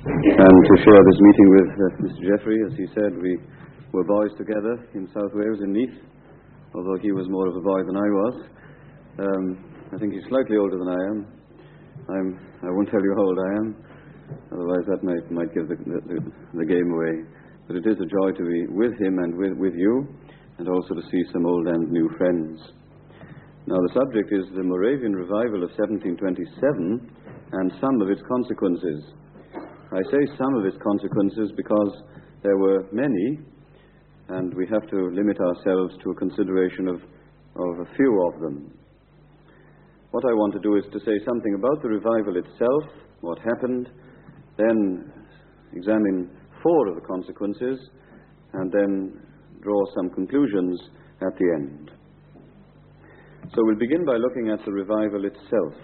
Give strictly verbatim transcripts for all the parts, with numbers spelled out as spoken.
and to share this meeting with uh, Mister Jeffrey. As he said, we were boys together in South Wales, in Neath, although he was more of a boy than I was. Um, I think he's slightly older than I am. I'm, I won't tell you how old I am, otherwise that might, might give the, the, the game away. But it is a joy to be with him and with, with you, and also to see some old and new friends. Now, the subject is the Moravian revival of seventeen twenty-seven and some of its consequences. I say some of its consequences because there were many, and we have to limit ourselves to a consideration of, of a few of them. What I want to do is to say something about the revival itself, what happened, then examine four of the consequences, and then draw some conclusions at the end. So we'll begin by looking at the revival itself.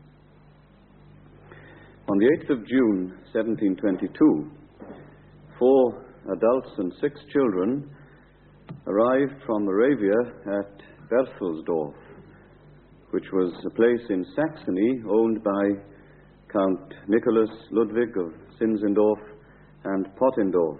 On the eighth of June, seventeen twenty-two, four adults and six children arrived from Moravia at Berthelsdorf, which was a place in Saxony owned by Count Nicholas Ludwig of Zinzendorf and Pottendorf.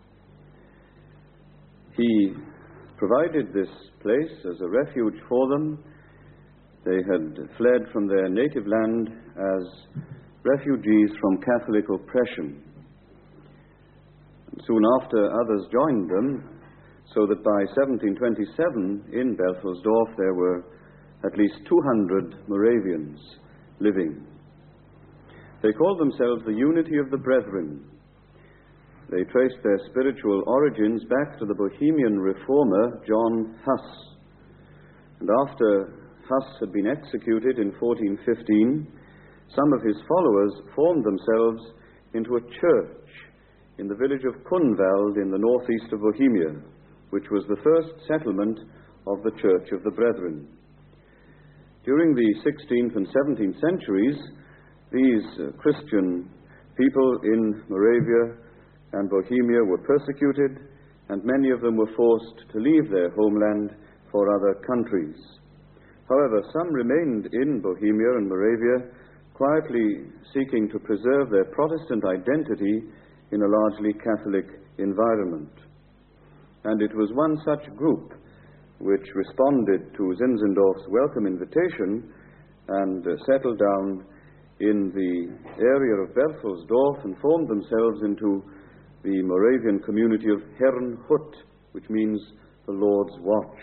He provided this place as a refuge for them. They had fled from their native land as refugees from Catholic oppression. And soon after, others joined them, so that by seventeen twenty-seven in Berthelsdorf there were at least two hundred Moravians living. They called themselves the Unity of the Brethren. They traced their spiritual origins back to the Bohemian reformer John Huss. And after Huss had been executed in fourteen fifteen, some of his followers formed themselves into a church in the village of Kunwald in the northeast of Bohemia, which was the first settlement of the Church of the Brethren. During the sixteenth and seventeenth centuries, these uh, Christian people in Moravia and Bohemia were persecuted, and many of them were forced to leave their homeland for other countries. However, some remained in Bohemia and Moravia, quietly seeking to preserve their Protestant identity in a largely Catholic environment. And it was one such group which responded to Zinzendorf's welcome invitation and uh, settled down in the area of Berthelsdorf and formed themselves into the Moravian community of Herrnhut, which means the Lord's Watch.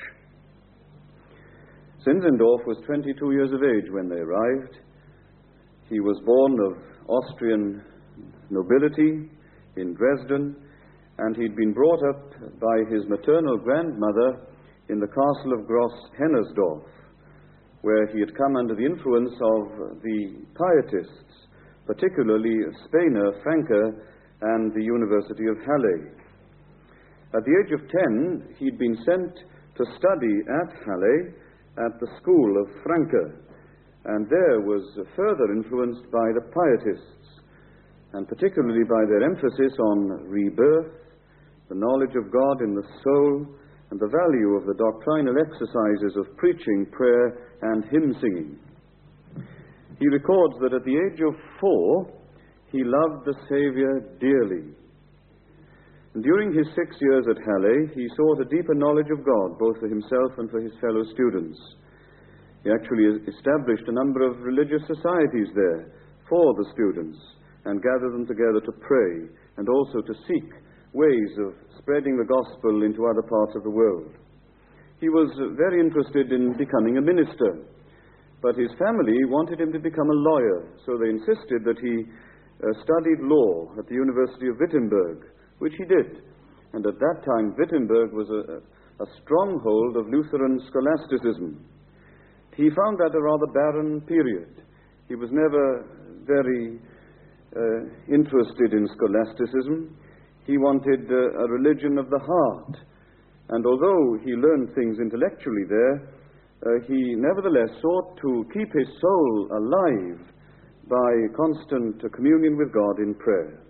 Zinzendorf was twenty-two years of age when they arrived. He was born of Austrian nobility in Dresden, and he'd been brought up by his maternal grandmother in the castle of Gross-Hennersdorf, where he had come under the influence of the Pietists, particularly Spener, Franke, and the University of Halle. At the age of ten, he'd been sent to study at Halle at the school of Franke, and there was further influenced by the Pietists, and particularly by their emphasis on rebirth, the knowledge of God in the soul, and the value of the doctrinal exercises of preaching, prayer, and hymn singing. He records that at the age of four, he loved the Savior dearly. And during his six years at Halle, he sought a deeper knowledge of God, both for himself and for his fellow students. He actually established a number of religious societies there for the students and gathered them together to pray and also to seek ways of spreading the gospel into other parts of the world. He was very interested in becoming a minister, but his family wanted him to become a lawyer, so they insisted that he uh, studied law at the University of Wittenberg, which he did. And at that time, Wittenberg was a, a stronghold of Lutheran scholasticism. He found that a rather barren period. He was never very uh, interested in scholasticism. He wanted uh, a religion of the heart. And although he learned things intellectually there, uh, he nevertheless sought to keep his soul alive by constant uh, communion with God in prayer.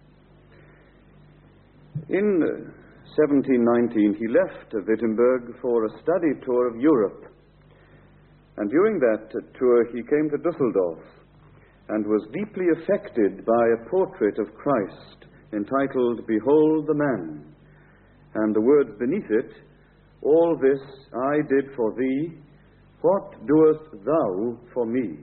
In uh, seventeen nineteen, he left uh, Wittenberg for a study tour of Europe. And during that uh, tour, he came to Dusseldorf. and was deeply affected by a portrait of Christ entitled, "Behold the Man," and the words beneath it, "All this I did for thee, what doest thou for me?"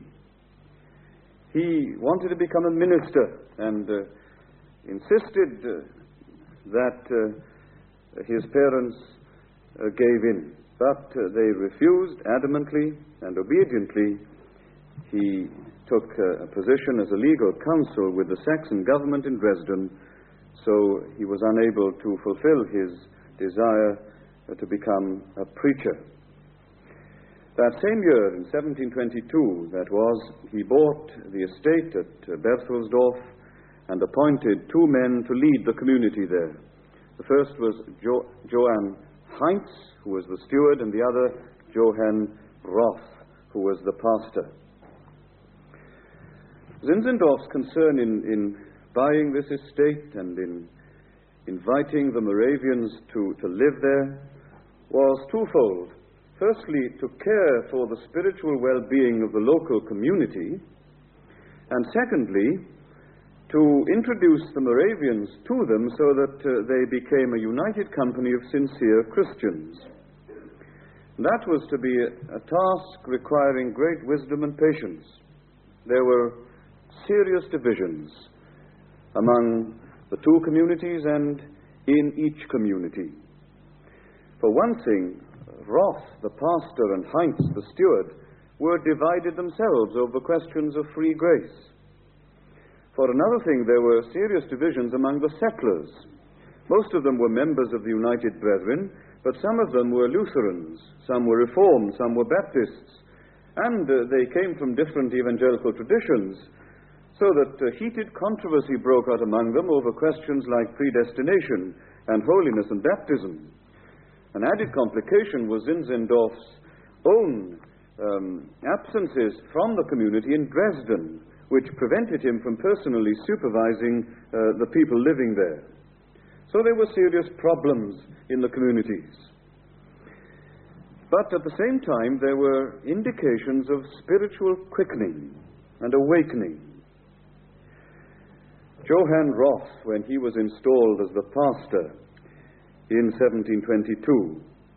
He wanted to become a minister and uh, insisted uh, that uh, his parents uh, gave in, but uh, they refused adamantly and obediently. He took uh, a position as a legal counsel with the Saxon government in Dresden, so he was unable to fulfill his desire uh, to become a preacher. That same year, in seventeen twenty-two, that was, he bought the estate at uh, Berthelsdorf and appointed two men to lead the community there. The first was jo- Johann Heinz, who was the steward, and the other, Johann Roth, who was the pastor. Zinzendorf's concern in, in buying this estate and in inviting the Moravians to, to live there was twofold. Firstly, to care for the spiritual well-being of the local community, and secondly, to introduce the Moravians to them so that uh, they became a united company of sincere Christians. That was to be a, a task requiring great wisdom and patience. There were serious divisions among the two communities and in each community. For one thing, Roth, the pastor, and Heinz, the steward, were divided themselves over questions of free grace. For another thing, there were serious divisions among the settlers. Most of them were members of the United Brethren, but some of them were Lutherans, some were Reformed, some were Baptists, and uh, they came from different evangelical traditions, so that uh, heated controversy broke out among them over questions like predestination and holiness and baptism. An added complication was Zinzendorf's own um, absences from the community in Dresden, which prevented him from personally supervising uh, the people living there. So there were serious problems in the communities. But at the same time, there were indications of spiritual quickening and awakening. Johann Roth, when he was installed as the pastor in seventeen twenty-two,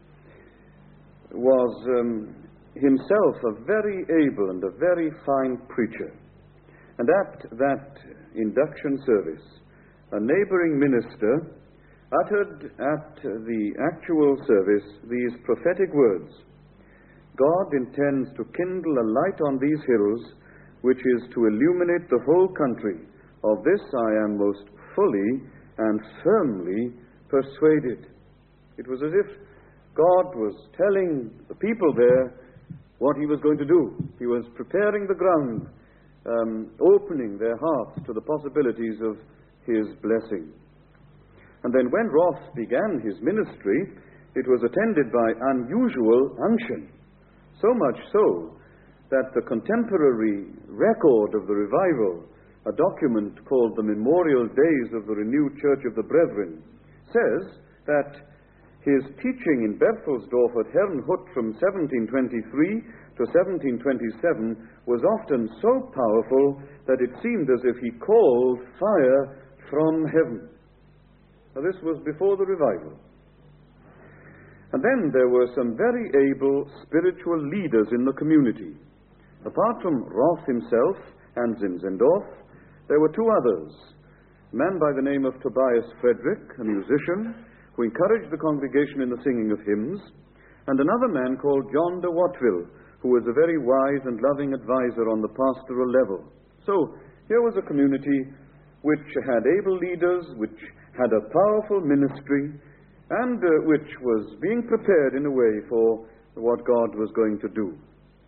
was um, himself a very able and a very fine preacher. And at that induction service, a neighboring minister uttered at the actual service these prophetic words: "God intends to kindle a light on these hills, which is to illuminate the whole country. Of this I am most fully and firmly persuaded." It was as if God was telling the people there what he was going to do. He was preparing the ground, um, opening their hearts to the possibilities of his blessing. And then when Roth began his ministry, it was attended by unusual unction, so much so that the contemporary record of the revival, a document called the Memorial Days of the Renewed Church of the Brethren, says that his teaching in Berthelsdorf at Herrnhut from seventeen twenty-three to seventeen twenty-seven was often so powerful that it seemed as if he called fire from heaven. Now, this was before the revival. And then there were some very able spiritual leaders in the community. Apart from Roth himself and Zinzendorf, there were two others. A man by the name of Tobias Frederick, a musician, who encouraged the congregation in the singing of hymns, and another man called John de Watteville, who was a very wise and loving advisor on the pastoral level. So here was a community which had able leaders, which had a powerful ministry, and uh, which was being prepared in a way for what God was going to do.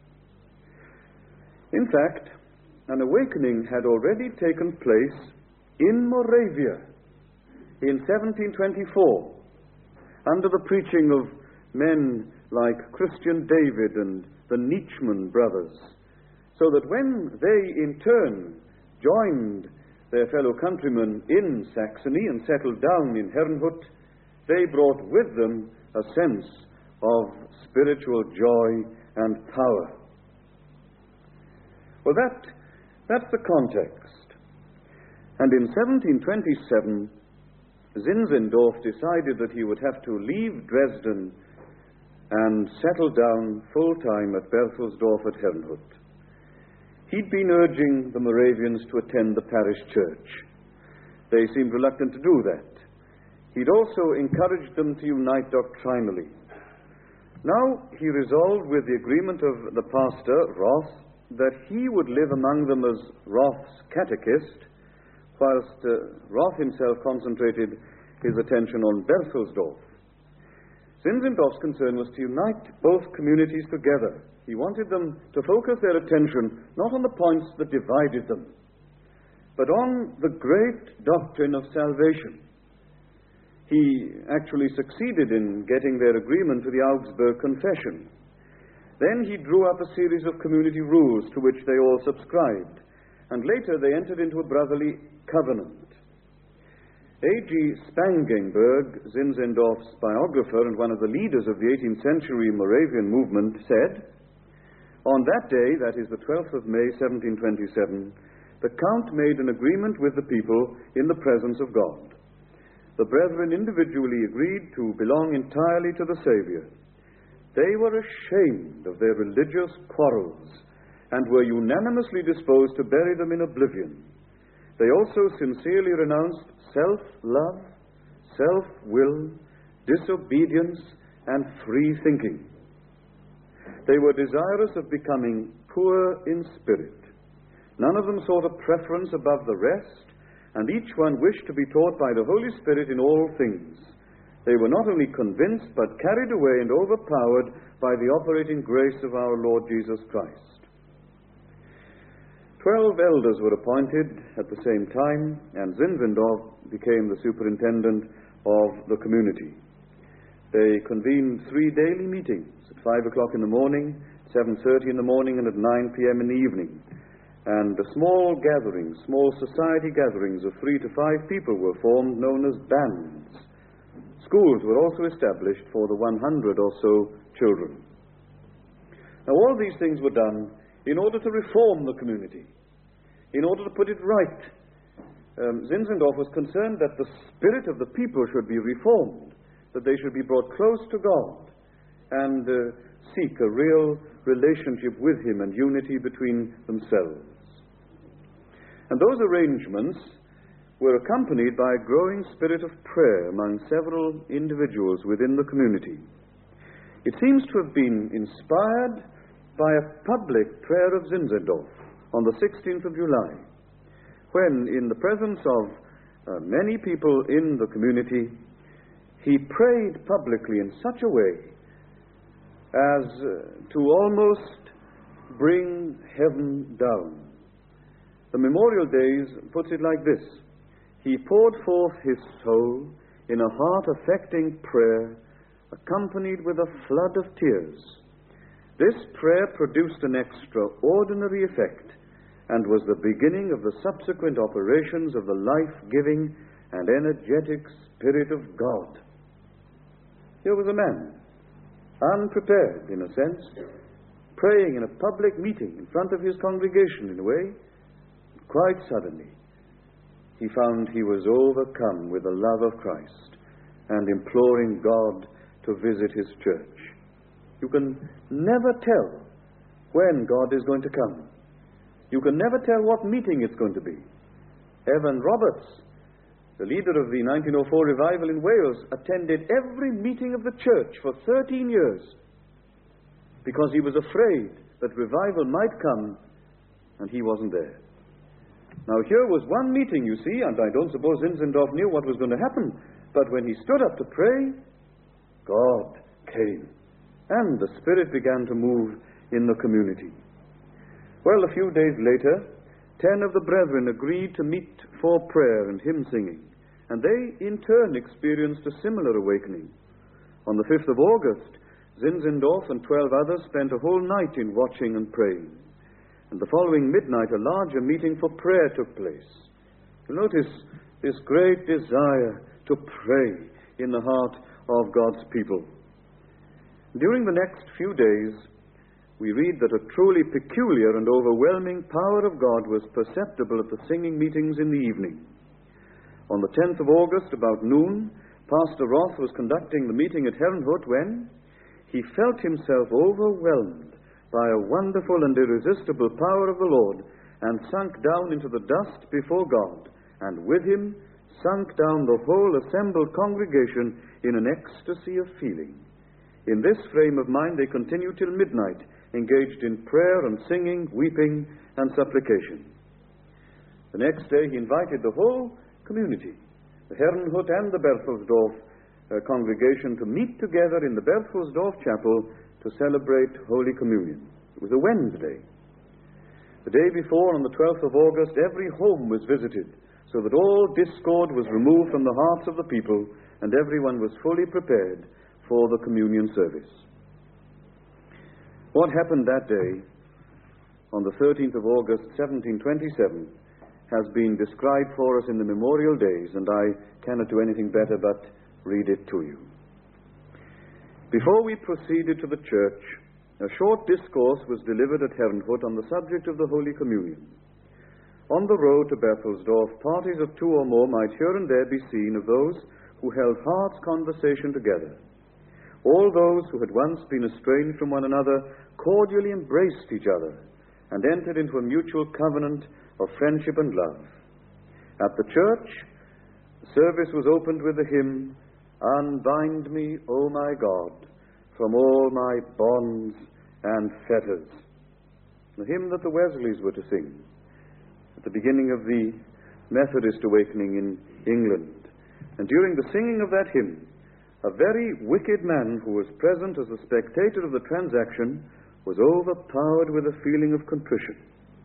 In fact, an awakening had already taken place in Moravia in seventeen twenty-four, under the preaching of men like Christian David and the Nitschmann brothers, so that when they in turn joined their fellow countrymen in Saxony and settled down in Herrnhut, they brought with them a sense of spiritual joy and power. Well, that That's the context. And in seventeen twenty-seven, Zinzendorf decided that he would have to leave Dresden and settle down full-time at Berthelsdorf at Herrnhut. He'd been urging the Moravians to attend the parish church. They seemed reluctant to do that. He'd also encouraged them to unite doctrinally. Now he resolved, with the agreement of the pastor, Roth, that he would live among them as Roth's catechist, whilst uh, Roth himself concentrated his attention on Berthelsdorf. Zinzendorf's concern was to unite both communities together. He wanted them to focus their attention not on the points that divided them, but on the great doctrine of salvation. He actually succeeded in getting their agreement to the Augsburg Confession. Then he drew up a series of community rules to which they all subscribed, and later they entered into a brotherly covenant. A G Spangenberg, Zinzendorf's biographer and one of the leaders of the eighteenth century Moravian movement, said, "On that day, that is the twelfth of May, seventeen twenty-seven, the Count made an agreement with the people in the presence of God. The brethren individually agreed to belong entirely to the Savior. They were ashamed of their religious quarrels and were unanimously disposed to bury them in oblivion. They also sincerely renounced self-love, self-will, disobedience, and free thinking. They were desirous of becoming poor in spirit. None of them sought a preference above the rest, and each one wished to be taught by the Holy Spirit in all things. They were not only convinced, but carried away and overpowered by the operating grace of our Lord Jesus Christ." Twelve elders were appointed at the same time, and Zinzendorf became the superintendent of the community. They convened three daily meetings at five o'clock in the morning, seven thirty in the morning, and at nine p.m. in the evening. And small gatherings, small society gatherings of three to five people were formed, known as bands. Schools were also established for the one hundred or so children. Now, all these things were done in order to reform the community, in order to put it right. Um, Zinzendorf was concerned that the spirit of the people should be reformed, that they should be brought close to God and uh, seek a real relationship with Him and unity between themselves. And those arrangements were accompanied by a growing spirit of prayer among several individuals within the community. It seems to have been inspired by a public prayer of Zinzendorf on the sixteenth of July, when, in the presence of uh, many people in the community, he prayed publicly in such a way as uh, to almost bring heaven down. The Memorial Days puts it like this: "He poured forth his soul in a heart-affecting prayer, accompanied with a flood of tears. This prayer produced an extraordinary effect and was the beginning of the subsequent operations of the life-giving and energetic Spirit of God." Here was a man, unprepared in a sense, praying in a public meeting in front of his congregation in a way. Quite suddenly, he found he was overcome with the love of Christ and imploring God to visit his church. You can never tell when God is going to come. You can never tell what meeting it's going to be. Evan Roberts, the leader of the nineteen oh four revival in Wales, attended every meeting of the church for thirteen years because he was afraid that revival might come and he wasn't there. Now, here was one meeting, you see, and I don't suppose Zinzendorf knew what was going to happen, but when he stood up to pray, God came, and the Spirit began to move in the community. Well, a few days later, ten of the brethren agreed to meet for prayer and hymn singing, and they, in turn, experienced a similar awakening. On the fifth of August, Zinzendorf and twelve others spent a whole night in watching and praying. And the following midnight, a larger meeting for prayer took place. You notice this great desire to pray in the heart of God's people. During the next few days, we read that a truly peculiar and overwhelming power of God was perceptible at the singing meetings in the evening. On the tenth of August, about noon, Pastor Roth was conducting the meeting at Herrnhut when he felt himself overwhelmed by a wonderful and irresistible power of the Lord, and sunk down into the dust before God, and with him sunk down the whole assembled congregation in an ecstasy of feeling. In this frame of mind they continued till midnight, engaged in prayer and singing, weeping and supplication. The next day he invited the whole community, the Herrnhut and the Berthelsdorf uh, congregation, to meet together in the Berthelsdorf chapel to celebrate Holy Communion. It was a Wednesday. The day before, on the twelfth of August, every home was visited, so that all discord was removed from the hearts of the people, and everyone was fully prepared for the communion service. What happened that day, on the thirteenth of August, seventeen twenty-seven, has been described for us in the memorial days, and I cannot do anything better but read it to you. Before we proceeded to the church, a short discourse was delivered at Herrnhut on the subject of the Holy Communion. On the road to Berthelsdorf, parties of two or more might here and there be seen of those who held heart's conversation together. All those who had once been estranged from one another cordially embraced each other and entered into a mutual covenant of friendship and love. At the church, the service was opened with the hymn, "Unbind me, O my God, from all my bonds and fetters," the hymn that the Wesleys were to sing at the beginning of the Methodist awakening in England. And during the singing of that hymn, a very wicked man who was present as a spectator of the transaction was overpowered with a feeling of contrition.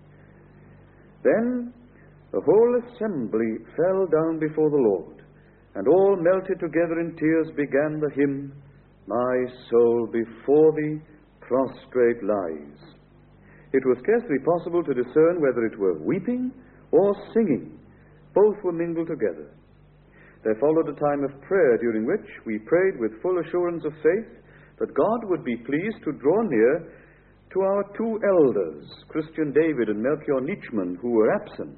Then the whole assembly fell down before the Lord, and all melted together in tears began the hymn, "My soul before thee prostrate lies." It was scarcely possible to discern whether it were weeping or singing. Both were mingled together. There followed a time of prayer, during which we prayed with full assurance of faith that God would be pleased to draw near to our two elders, Christian David and Melchior Nitschmann, who were absent.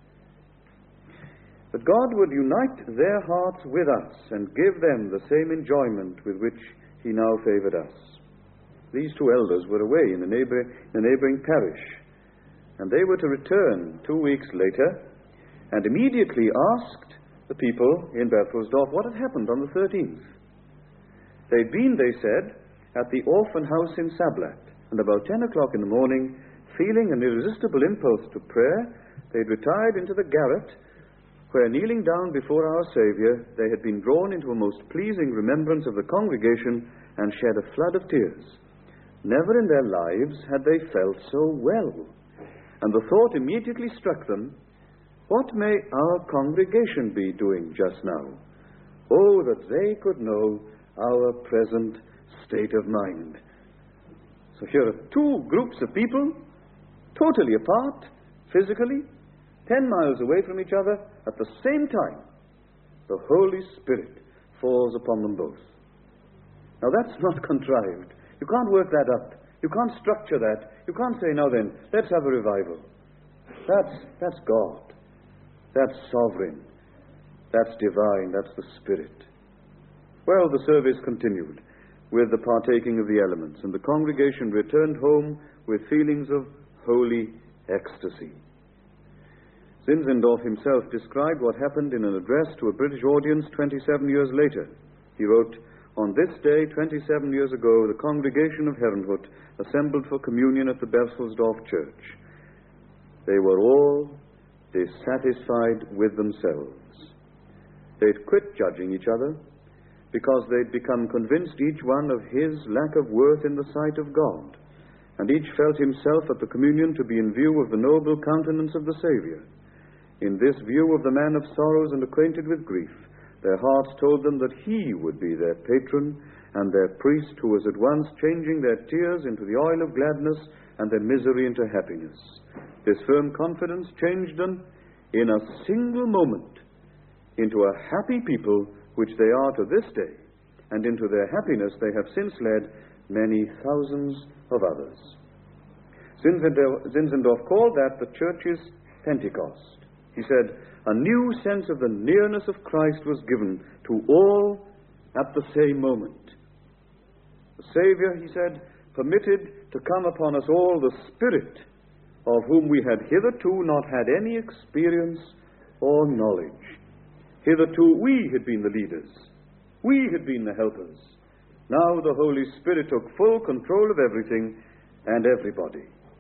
That God would unite their hearts with us and give them the same enjoyment with which he now favored us. These two elders were away in a, neighbor, in a neighboring parish, and they were to return two weeks later, and immediately asked the people in Berthelsdorf what had happened on the thirteenth. They'd been, they said, at the orphan house in Sablat, and about ten o'clock in the morning, feeling an irresistible impulse to prayer, they'd retired into the garret, where, kneeling down before our Saviour, they had been drawn into a most pleasing remembrance of the congregation and shed a flood of tears. Never in their lives had they felt so well, and the thought immediately struck them, what may our congregation be doing just now? Oh, that they could know our present state of mind. So here are two groups of people, totally apart, physically, ten miles away from each other. At the same time, the Holy Spirit falls upon them both. Now that's not contrived. You can't work that up. You can't structure that. You can't say, now then, let's have a revival. That's, that's God. That's sovereign. That's divine. That's the Spirit. Well, the service continued with the partaking of the elements, and the congregation returned home with feelings of holy ecstasy. Zinzendorf himself described what happened in an address to a British audience twenty-seven years later. He wrote, "On this day, twenty-seven years ago, the congregation of Herrnhut assembled for communion at the Berthelsdorf church. They were all dissatisfied with themselves. They'd quit judging each other because they'd become convinced each one of his lack of worth in the sight of God, and each felt himself at the communion to be in view of the noble countenance of the Saviour. In this view of the man of sorrows and acquainted with grief, their hearts told them that he would be their patron and their priest, who was at once changing their tears into the oil of gladness and their misery into happiness. This firm confidence changed them in a single moment into a happy people, which they are to this day, and into their happiness they have since led many thousands of others." Zinzendorf called that the church's Pentecost. He said, a new sense of the nearness of Christ was given to all at the same moment. The Savior, he said, permitted to come upon us all the Spirit of whom we had hitherto not had any experience or knowledge. Hitherto we had been the leaders. We had been the helpers. Now the Holy Spirit took full control of everything and everybody.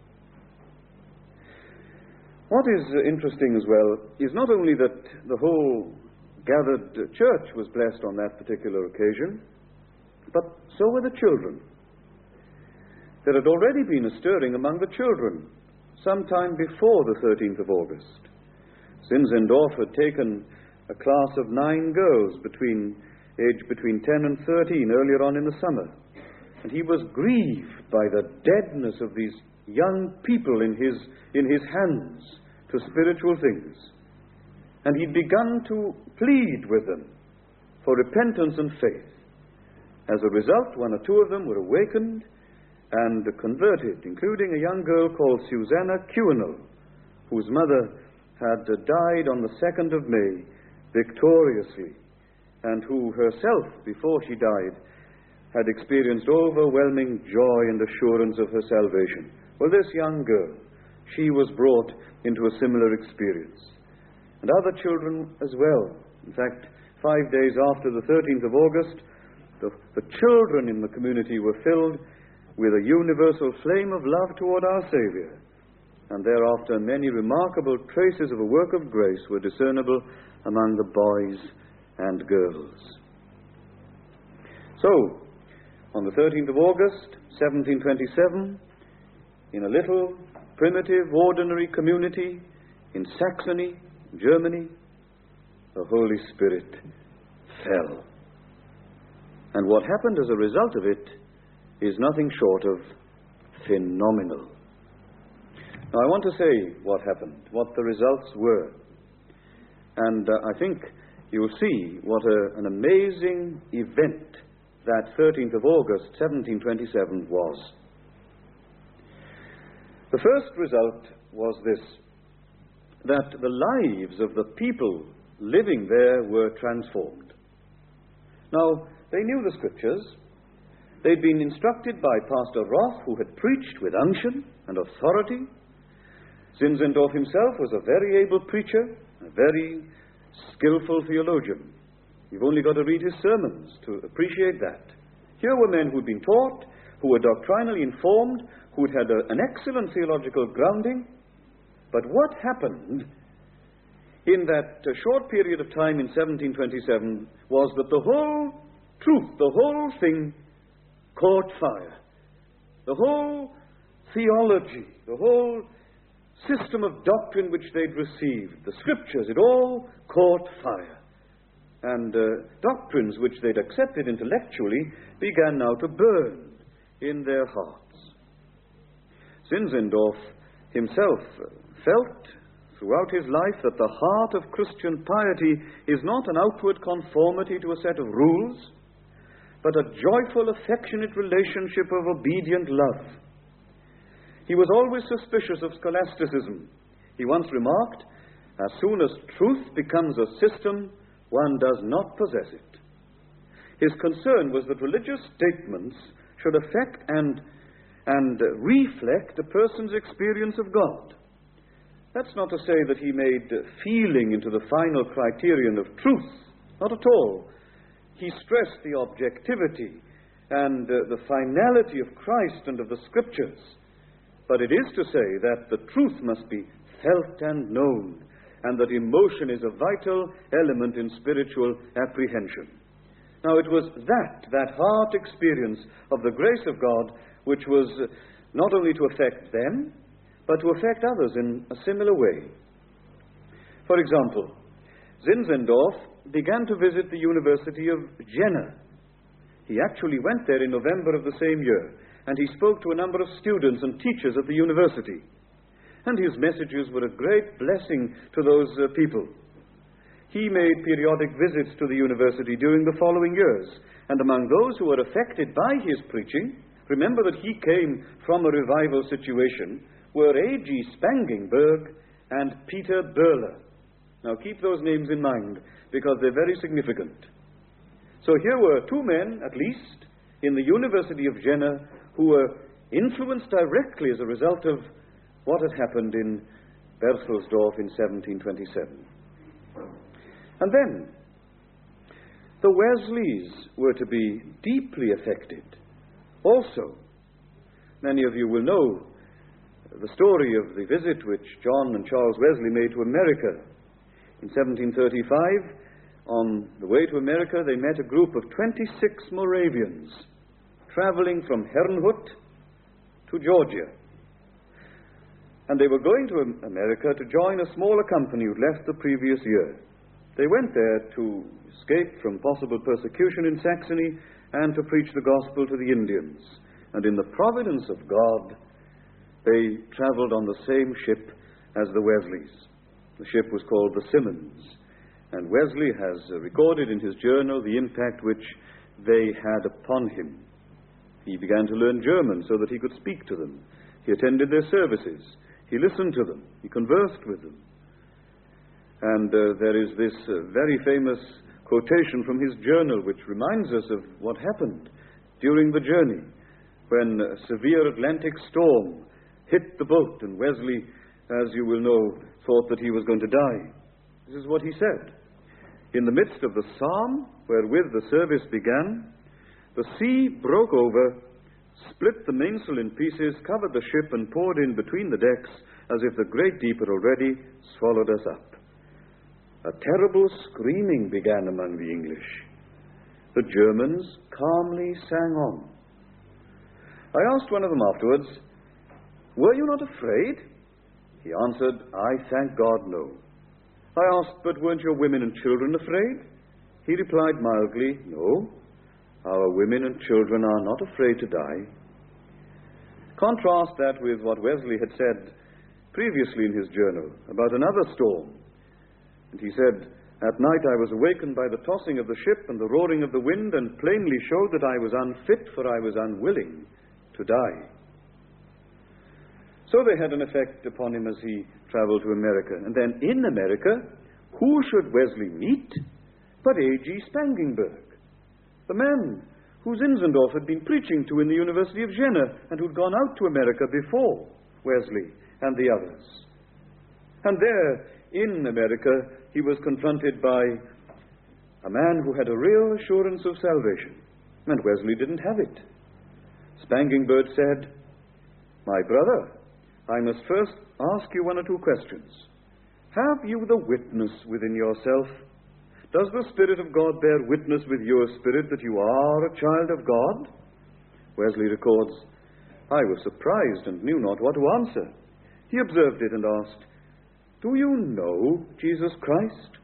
What is interesting as well is not only that the whole gathered church was blessed on that particular occasion, but so were the children. There had already been a stirring among the children sometime before the thirteenth of August. Zinzendorf had taken a class of nine girls between age between ten and thirteen earlier on in the summer, and he was grieved by the deadness of these young people in his in his hands to spiritual things. And he'd begun to plead with them for repentance and faith. As a result, one or two of them were awakened and converted, including a young girl called Susanna Kuenel, whose mother had died on the second of May victoriously, and who herself, before she died, had experienced overwhelming joy and assurance of her salvation. Well, this young girl, she was brought into a similar experience. And other children as well. In fact, five days after the thirteenth of August, the, the children in the community were filled with a universal flame of love toward our Savior. And thereafter, many remarkable traces of a work of grace were discernible among the boys and girls. So, on the thirteenth of August, seventeen twenty-seven, in a little primitive, ordinary community in Saxony, Germany, the Holy Spirit fell. And what happened as a result of it is nothing short of phenomenal. Now, I want to say what happened, what the results were. And uh, I think you'll see what a, an amazing event that thirteenth of August, seventeen twenty-seven was. The first result was this, that the lives of the people living there were transformed. Now, they knew the Scriptures. They'd been instructed by Pastor Roth, who had preached with unction and authority. Zinzendorf himself was a very able preacher, a very skillful theologian. You've only got to read his sermons to appreciate that. Here were men who'd been taught, who were doctrinally informed, who'd had a, an excellent theological grounding. But what happened in that uh, short period of time in seventeen twenty-seven was that the whole truth, the whole thing caught fire. The whole theology, the whole system of doctrine which they'd received, the Scriptures, it all caught fire. And uh, doctrines which they'd accepted intellectually began now to burn in their hearts. Zinzendorf himself felt throughout his life that the heart of Christian piety is not an outward conformity to a set of rules, but a joyful, affectionate relationship of obedient love. He was always suspicious of scholasticism. He once remarked, as soon as truth becomes a system, one does not possess it. His concern was that religious statements should affect and, and reflect a person's experience of God. That's not to say that he made feeling into the final criterion of truth. Not at all. He stressed the objectivity and uh, the finality of Christ and of the Scriptures. But it is to say that the truth must be felt and known, and that emotion is a vital element in spiritual apprehension. Now, it was that, that heart experience of the grace of God, which was uh, not only to affect them, but to affect others in a similar way. For example, Zinzendorf began to visit the University of Jena. He actually went there in November of the same year, and he spoke to a number of students and teachers at the university. And his messages were a great blessing to those uh, people. He made periodic visits to the university during the following years, and among those who were affected by his preaching Remember that he came from a revival situation, were A G Spangenberg and Peter Böhler. Now keep those names in mind, because they're very significant. So here were two men, at least, in the University of Jena, who were influenced directly as a result of what had happened in Berthelsdorf in seventeen twenty-seven. And then, the Wesleys were to be deeply affected. Also, many of you will know the story of the visit which John and Charles Wesley made to America. In seventeen thirty-five, on the way to America, they met a group of twenty-six Moravians traveling from Herrnhut to Georgia. And they were going to America to join a smaller company who'd left the previous year. They went there to escape from possible persecution in Saxony and to preach the gospel to the Indians. And in the providence of God, they traveled on the same ship as the Wesleys. The ship was called the Simmons. And Wesley has uh, recorded in his journal the impact which they had upon him. He began to learn German so that he could speak to them. He attended their services. He listened to them. He conversed with them. And uh, there is this uh, very famous quotation from his journal which reminds us of what happened during the journey when a severe Atlantic storm hit the boat, and Wesley, as you will know, thought that he was going to die. This is what he said. In the midst of the psalm wherewith the service began, the sea broke over, split the mainsail in pieces, covered the ship, and poured in between the decks as if the great deep had already swallowed us up. A terrible screaming began among the English. The Germans calmly sang on. I asked one of them afterwards, "Were you not afraid?" He answered, "I thank God, no." I asked, "But weren't your women and children afraid?" He replied mildly, "No, our women and children are not afraid to die." Contrast that with what Wesley had said previously in his journal about another storm. And he said, "At night I was awakened by the tossing of the ship and the roaring of the wind, and plainly showed that I was unfit, for I was unwilling to die." So they had an effect upon him as he traveled to America. And then in America, who should Wesley meet but A G Spangenberg, the man who Zinzendorf had been preaching to in the University of Jena and who'd gone out to America before Wesley and the others. And there, in America, he was confronted by a man who had a real assurance of salvation, and Wesley didn't have it. Spangenberg said, "My brother, I must first ask you one or two questions. Have you the witness within yourself? Does the Spirit of God bear witness with your spirit that you are a child of God?" Wesley records, "I was surprised and knew not what to answer. He observed it and asked, 'Do you know Jesus Christ?'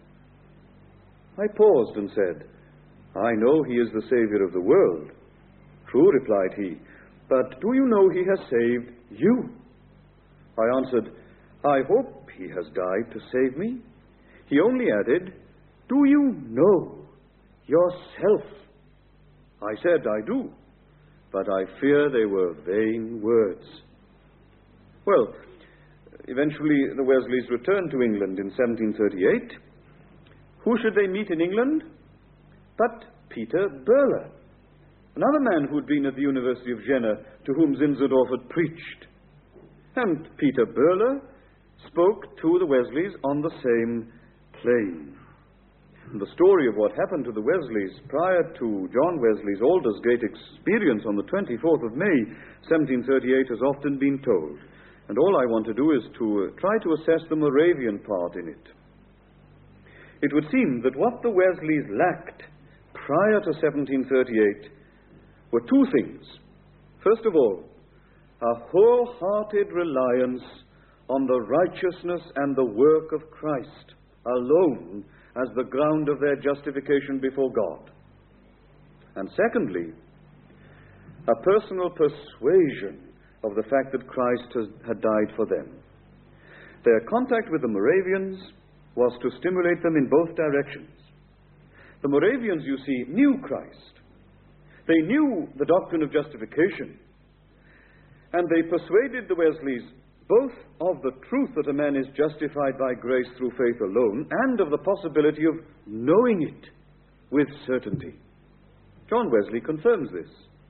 I paused and said, 'I know he is the Savior of the world.' 'True,' replied he, 'but do you know he has saved you?' I answered, 'I hope he has died to save me.' He only added, 'Do you know yourself?' I said, 'I do,' but I fear they were vain words." Well, eventually the Wesleys returned to England in seventeen thirty-eight. Who should they meet in England? But Peter Böhler, another man who'd been at the University of Jena, to whom Zinzendorf had preached. And Peter Böhler spoke to the Wesleys on the same plane. And the story of what happened to the Wesleys prior to John Wesley's Aldersgate experience on the twenty-fourth of May, seventeen thirty-eight, has often been told. And all I want to do is to uh, try to assess the Moravian part in it. It would seem that what the Wesleys lacked prior to seventeen thirty-eight were two things. First of all, a wholehearted reliance on the righteousness and the work of Christ alone as the ground of their justification before God. And secondly, a personal persuasion of the fact that Christ has, had died for them. Their contact with the Moravians was to stimulate them in both directions. The Moravians, you see, knew Christ. They knew the doctrine of justification. And they persuaded the Wesleys both of the truth that a man is justified by grace through faith alone, and of the possibility of knowing it with certainty. John Wesley confirms this.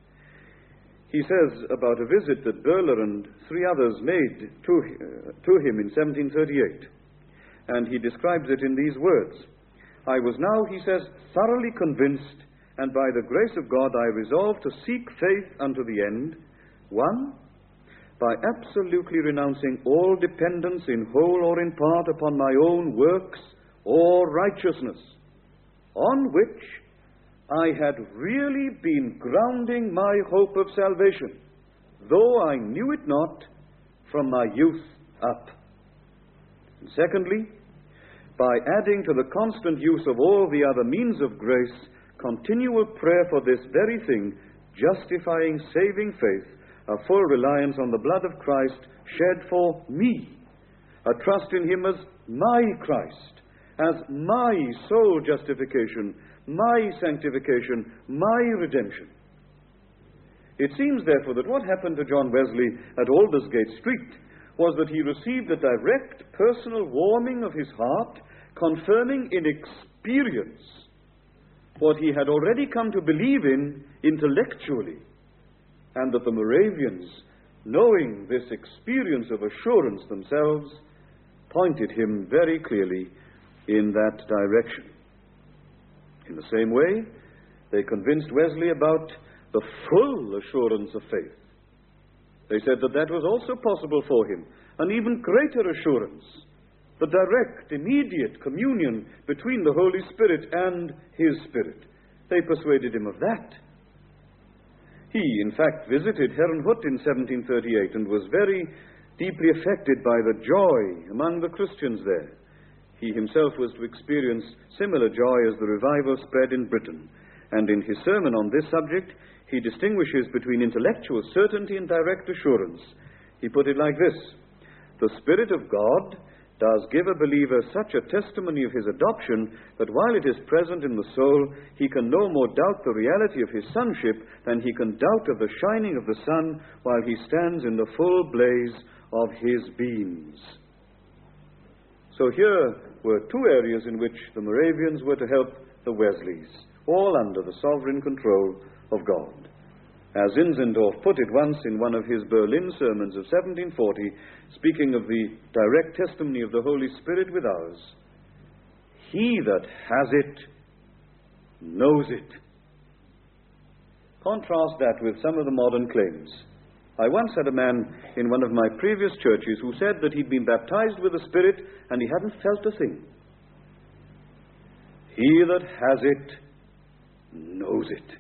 He says about a visit that Böhler and three others made to, uh, to him in seventeen thirty-eight. And he describes it in these words. I was now, he says, thoroughly convinced, and by the grace of God I resolved to seek faith unto the end. One, by absolutely renouncing all dependence in whole or in part upon my own works or righteousness, on which I had really been grounding my hope of salvation, though I knew it not from my youth up. And secondly, by adding to the constant use of all the other means of grace, continual prayer for this very thing, justifying, saving faith, a full reliance on the blood of Christ shed for me, a trust in him as my Christ, as my soul justification, my sanctification, my redemption. It seems, therefore, that what happened to John Wesley at Aldersgate Street was that he received a direct personal warming of his heart, confirming in experience what he had already come to believe in intellectually, and that the Moravians, knowing this experience of assurance themselves, pointed him very clearly in that direction. In the same way, they convinced Wesley about the full assurance of faith. They said that that was also possible for him, an even greater assurance, the direct, immediate communion between the Holy Spirit and his Spirit. They persuaded him of that. He, in fact, visited Herrnhut in seventeen thirty-eight and was very deeply affected by the joy among the Christians there. He himself was to experience similar joy as the revival spread in Britain. And in his sermon on this subject, he distinguishes between intellectual certainty and direct assurance. He put it like this: the Spirit of God does give a believer such a testimony of his adoption that while it is present in the soul, he can no more doubt the reality of his sonship than he can doubt of the shining of the sun while he stands in the full blaze of his beams. So here were two areas in which the Moravians were to help the Wesleys, all under the sovereign control of God. As Zinzendorf put it once in one of his Berlin sermons of seventeen forty, speaking of the direct testimony of the Holy Spirit with ours, he that has it knows it. Contrast that with some of the modern claims. I once had a man in one of my previous churches who said that he'd been baptized with the Spirit and he hadn't felt a thing. He that has it knows it.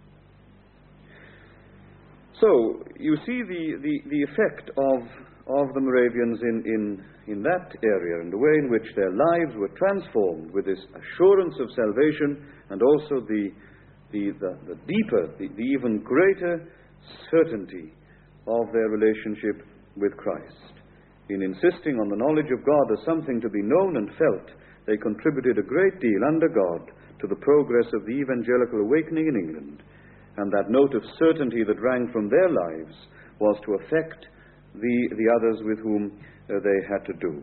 So, you see the, the, the effect of, of the Moravians in, in, in that area, and the way in which their lives were transformed with this assurance of salvation, and also the, the, the, the deeper, the, the even greater certainty of their relationship with Christ. In insisting on the knowledge of God as something to be known and felt, they contributed a great deal under God to the progress of the evangelical awakening in England. And that note of certainty that rang from their lives was to affect the, the others with whom uh, they had to do.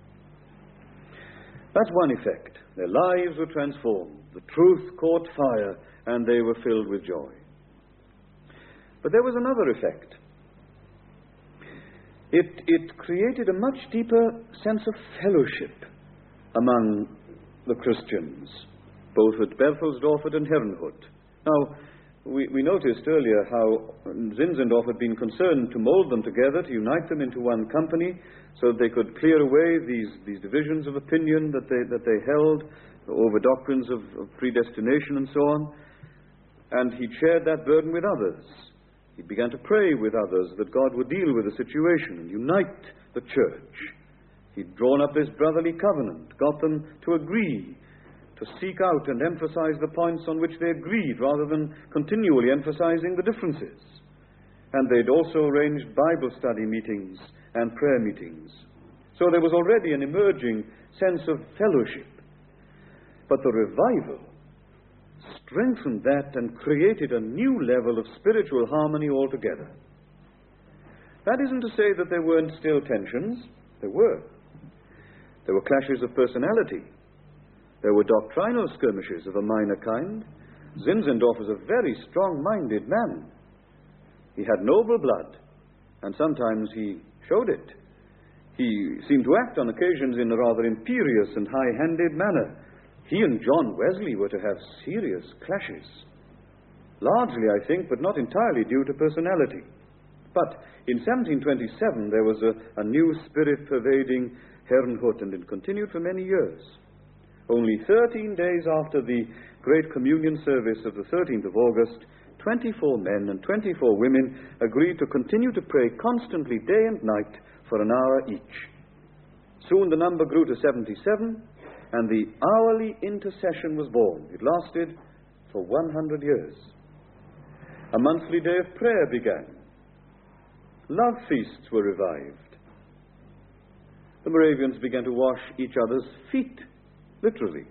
That's one effect. Their lives were transformed. The truth caught fire, and they were filled with joy. But there was another effect. It, it created a much deeper sense of fellowship among the Christians, both at Berthelsdorf and Herrnhut. Now, We, we noticed earlier how Zinzendorf had been concerned to mold them together, to unite them into one company, so that they could clear away these, these divisions of opinion that they, that they held over doctrines of, of predestination and so on. And he shared that burden with others. He began to pray with others that God would deal with the situation and unite the church. He'd drawn up this brotherly covenant, got them to agree, to seek out and emphasize the points on which they agreed, rather than continually emphasizing the differences. And they'd also arranged Bible study meetings and prayer meetings. So there was already an emerging sense of fellowship. But the revival strengthened that and created a new level of spiritual harmony altogether. That isn't to say that there weren't still tensions. There were. There were clashes of personality. There were doctrinal skirmishes of a minor kind. Zinzendorf was a very strong-minded man. He had noble blood, and sometimes he showed it. He seemed to act on occasions in a rather imperious and high-handed manner. He and John Wesley were to have serious clashes. Largely, I think, but not entirely due to personality. But in seventeen twenty-seven, there was a, a new spirit pervading Herrnhut, and it continued for many years. Only thirteen days after the Great Communion service of the thirteenth of August, twenty-four men and twenty-four women agreed to continue to pray constantly day and night for an hour each. Soon the number grew to seventy-seven, and the hourly intercession was born. It lasted for one hundred years. A monthly day of prayer began. Love feasts were revived. The Moravians began to wash each other's feet, literally.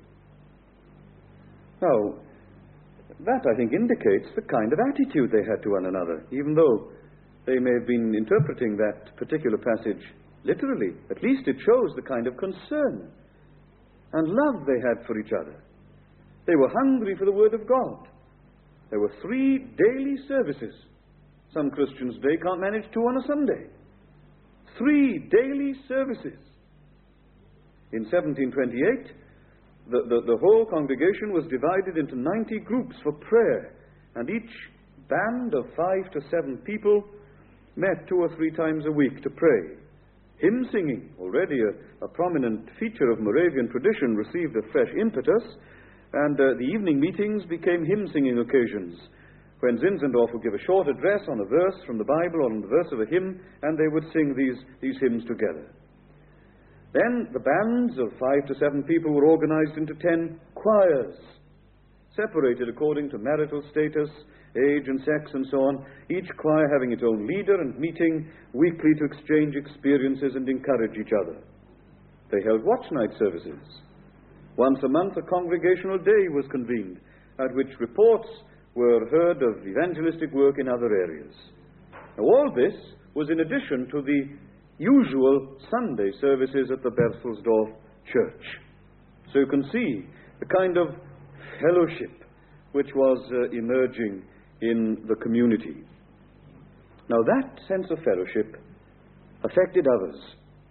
Now, that, I think, indicates the kind of attitude they had to one another, even though they may have been interpreting that particular passage literally. At least it shows the kind of concern and love they had for each other. They were hungry for the Word of God. There were three daily services. Some Christians today can't manage two on a Sunday. Three daily services. In seventeen twenty-eight, the, the, the whole congregation was divided into ninety groups for prayer, and each band of five to seven people met two or three times a week to pray. Hymn singing, already a, a prominent feature of Moravian tradition, received a fresh impetus, and uh, the evening meetings became hymn-singing occasions, when Zinzendorf would give a short address on a verse from the Bible or on the verse of a hymn, and they would sing these, these hymns together. Then the bands of five to seven people were organized into ten choirs, separated according to marital status, age and sex and so on, each choir having its own leader and meeting weekly to exchange experiences and encourage each other. They held watch night services. Once a month, a congregational day was convened, at which reports were heard of evangelistic work in other areas. Now, all this was in addition to the usual Sunday services at the Berthelsdorf Church. So you can see the kind of fellowship which was uh, emerging in the community. Now, that sense of fellowship affected others.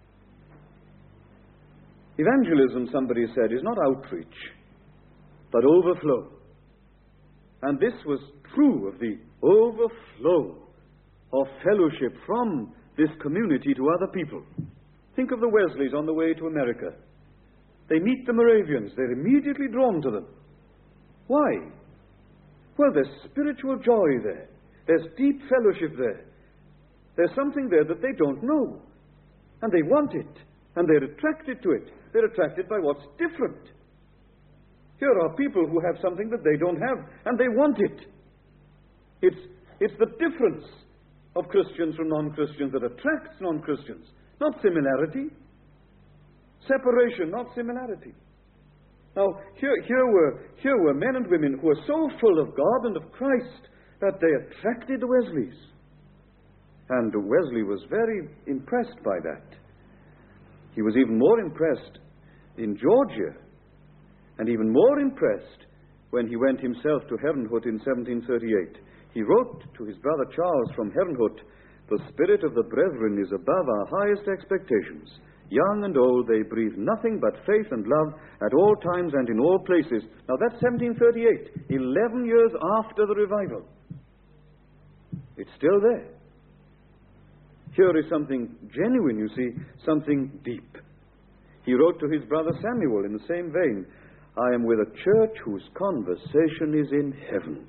Evangelism, somebody said, is not outreach, but overflow. And this was true of the overflow of fellowship from this community to other people. Think of the Wesleys on the way to America. They meet the Moravians. They're immediately drawn to them. Why? Well, there's spiritual joy there. There's deep fellowship there. There's something there that they don't know. And they want it. And they're attracted to it. They're attracted by what's different. Here are people who have something that they don't have, and they want it. It's, it's the difference of Christians from non-Christians that attracts non-Christians, not similarity. Separation, not similarity. Now, here, here, were, here were men and women who were so full of God and of Christ that they attracted the Wesleys. And Wesley was very impressed by that. He was even more impressed in Georgia, and even more impressed when he went himself to Herrnhut in seventeen thirty-eight. He wrote to his brother Charles from Herrnhut, "The spirit of the brethren is above our highest expectations. Young and old, they breathe nothing but faith and love at all times and in all places." Now that's seventeen thirty-eight, eleven years after the revival. It's still there. Here is something genuine, you see, something deep. He wrote to his brother Samuel in the same vein, "I am with a church whose conversation is in heaven."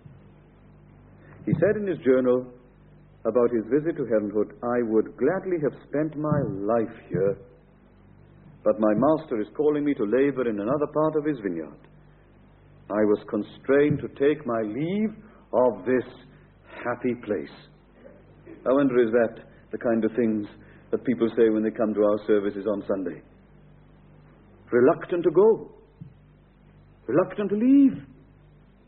He said in his journal about his visit to Herrnhut, "I would gladly have spent my life here, but my master is calling me to labor in another part of his vineyard. I was constrained to take my leave of this happy place." I wonder, is that the kind of things that people say when they come to our services on Sunday? Reluctant to go. Reluctant to leave.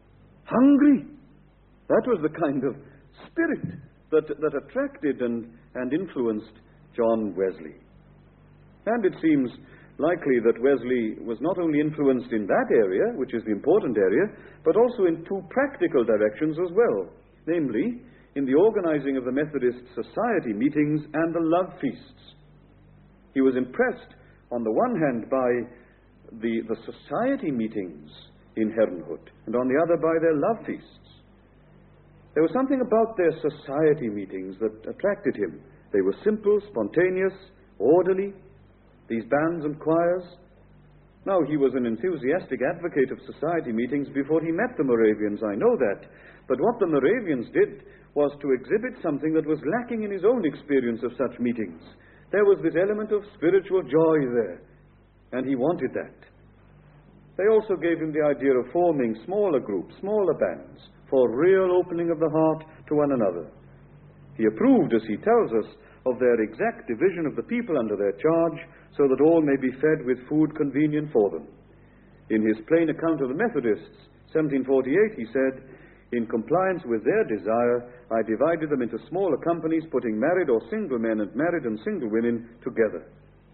Hungry. That was the kind of spirit that, that attracted and, and influenced John Wesley. And it seems likely that Wesley was not only influenced in that area, which is the important area, but also in two practical directions as well, namely, in the organizing of the Methodist Society meetings and the love feasts. He was impressed, on the one hand, by the, the society meetings in Herrnhut, and on the other by their love feasts. There was something about their society meetings that attracted him. They were simple, spontaneous, orderly, these bands and choirs. Now, he was an enthusiastic advocate of society meetings before he met the Moravians, I know that. But what the Moravians did was to exhibit something that was lacking in his own experience of such meetings. There was this element of spiritual joy there, and he wanted that. They also gave him the idea of forming smaller groups, smaller bands, for real opening of the heart to one another. He approved, as he tells us, of their exact division of the people under their charge, so that all may be fed with food convenient for them. In his plain account of the Methodists, seventeen forty-eight, he said, "In compliance with their desire, I divided them into smaller companies, putting married or single men and married and single women together."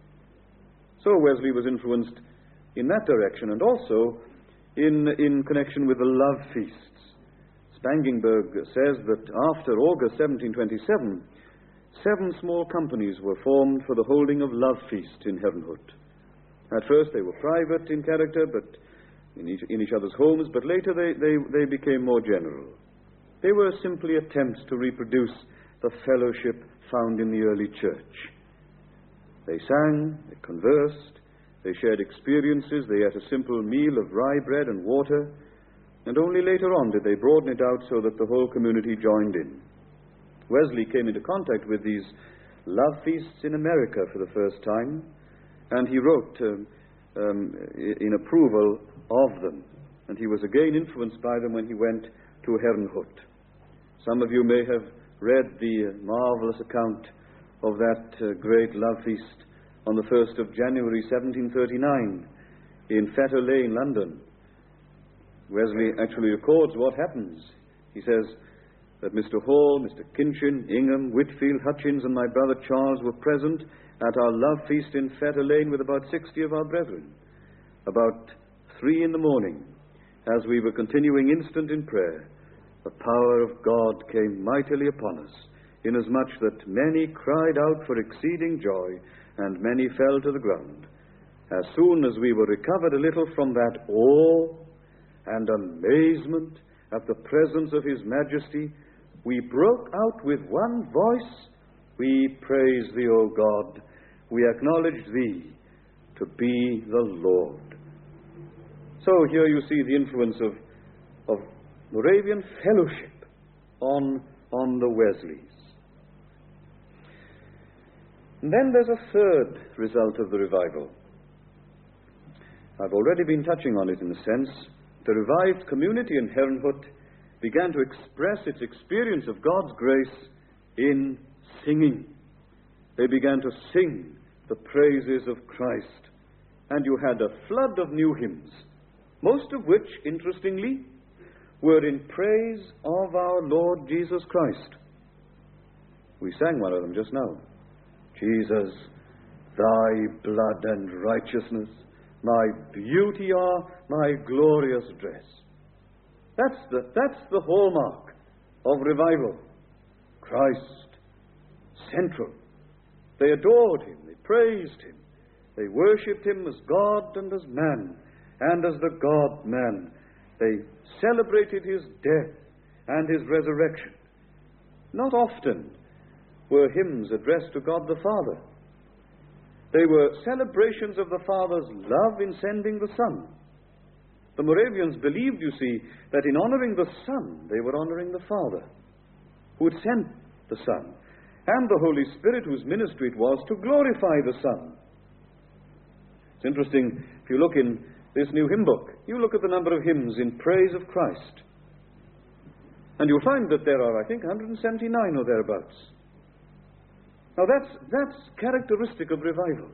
So Wesley was influenced in that direction, and also in, in connection with the love feasts. Spangenberg says that after August seventeen twenty-seven, seven small companies were formed for the holding of love feast in Herrnhut. At first they were private in character, but in each, in each other's homes, but later they, they, they became more general. They were simply attempts to reproduce the fellowship found in the early church. They sang, they conversed, they shared experiences, they ate a simple meal of rye bread and water, and only later on did they broaden it out so that the whole community joined in. Wesley came into contact with these love feasts in America for the first time, and he wrote um, um, in approval of them, and he was again influenced by them when he went to Herrnhut. Some of you may have read the marvelous account of that uh, great love feast on the first of January seventeen thirty-nine in Fetter Lane, London. Wesley actually records what happens. He says that Mister Hall, Mister Kinchin, Ingham, Whitfield, Hutchins, and my brother Charles were present at our love feast in Fetter Lane with about sixty of our brethren. About three in the morning, as we were continuing instant in prayer, the power of God came mightily upon us, inasmuch that many cried out for exceeding joy, and many fell to the ground. As soon as we were recovered a little from that awe and amazement at the presence of His Majesty, we broke out with one voice, "We praise Thee, O God. We acknowledge Thee to be the Lord." So here you see the influence of, of Moravian fellowship on, on the Wesleys. And then there's a third result of the revival. I've already been touching on it in a sense. The revived community in Herrnhut began to express its experience of God's grace in singing. They began to sing the praises of Christ. And you had a flood of new hymns, most of which, interestingly, were in praise of our Lord Jesus Christ. We sang one of them just now. Jesus, Thy blood and righteousness, my beauty are my glorious dress. That's the, that's the hallmark of revival. Christ, central. They adored Him, they praised Him, they worshipped Him as God and as man, and as the God-man. They celebrated His death and His resurrection. Not often were hymns addressed to God the Father. They were celebrations of the Father's love in sending the Son. The Moravians believed, you see, that in honoring the Son, they were honoring the Father, who had sent the Son, and the Holy Spirit, whose ministry it was to glorify the Son. It's interesting, if you look in this new hymn book, you look at the number of hymns in praise of Christ, and you'll find that there are, I think, one hundred seventy-nine or thereabouts. Now that's, that's characteristic of revival.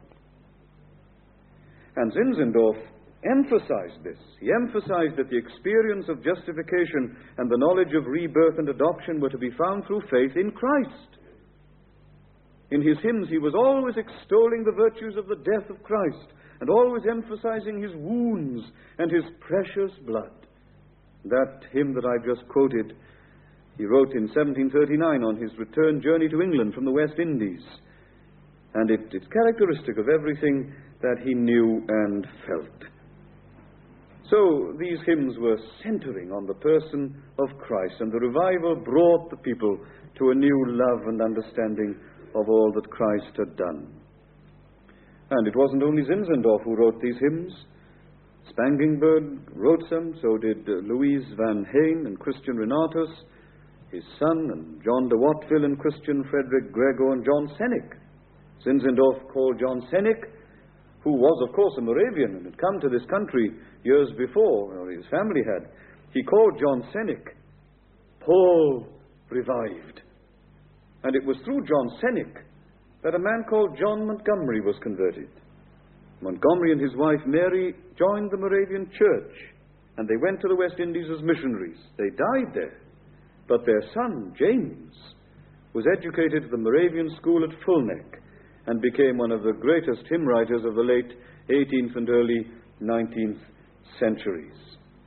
And Zinzendorf emphasized this. He emphasized that the experience of justification and the knowledge of rebirth and adoption were to be found through faith in Christ. In his hymns, he was always extolling the virtues of the death of Christ and always emphasizing his wounds and his precious blood. That hymn that I just quoted, he wrote in seventeen thirty-nine on his return journey to England from the West Indies. And it, it's characteristic of everything that he knew and felt. So these hymns were centering on the person of Christ, and the revival brought the people to a new love and understanding of all that Christ had done. And it wasn't only Zinzendorf who wrote these hymns. Spangenberg wrote some, so did uh, Louise van Heen and Christian Renatus, his son, and John de Watteville and Christian Frederick Gregor and John Sennick. Zinzendorf called John Sennick, who was, of course, a Moravian and had come to this country years before, or his family had. He called John Sennick Paul Revived. And it was through John Sennick that a man called John Montgomery was converted. Montgomery and his wife Mary joined the Moravian Church, and they went to the West Indies as missionaries. They died there. But their son, James, was educated at the Moravian school at Fulneck and became one of the greatest hymn writers of the late eighteenth and early nineteenth centuries.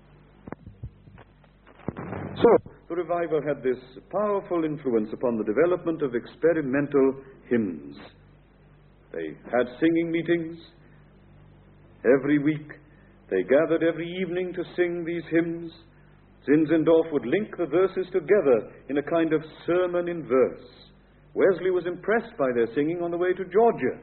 So, the revival had this powerful influence upon the development of experimental hymns. They had singing meetings every week. They gathered every evening to sing these hymns. Zinzendorf would link the verses together in a kind of sermon in verse. Wesley was impressed by their singing on the way to Georgia.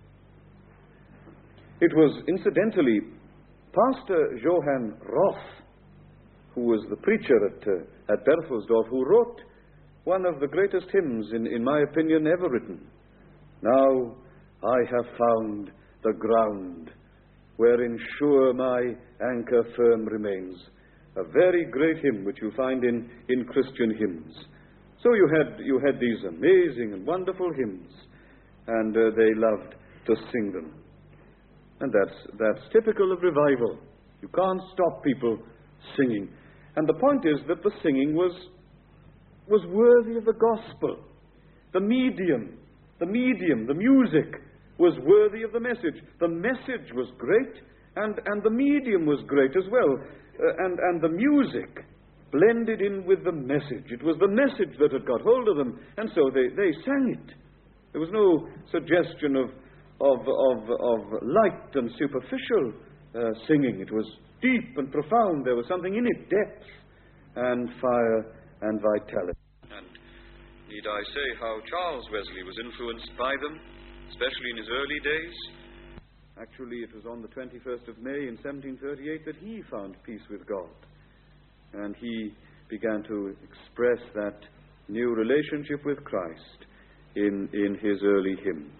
It was, incidentally, Pastor Johann Roth, who was the preacher at, uh, at Berthelsdorf, who wrote one of the greatest hymns, in, in my opinion, ever written. Now I have found the ground wherein sure my anchor firm remains. A very great hymn which you find in, in Christian hymns. So you had, you had these amazing and wonderful hymns, and uh, they loved to sing them. And that's, that's typical of revival. You can't stop people singing. And the point is that the singing was, was worthy of the gospel. The medium, the medium, the music was worthy of the message. The message was great, and, and the medium was great as well. Uh, and, and the music blended in with the message. It was the message that had got hold of them, and so they, they sang it. There was no suggestion of, of, of, of light and superficial uh, singing. It was deep and profound. There was something in it, depth and fire and vitality. And need I say how Charles Wesley was influenced by them, especially in his early days? Actually, it was on the twenty-first of May in seventeen thirty-eight that he found peace with God. And he began to express that new relationship with Christ in, in his early hymns.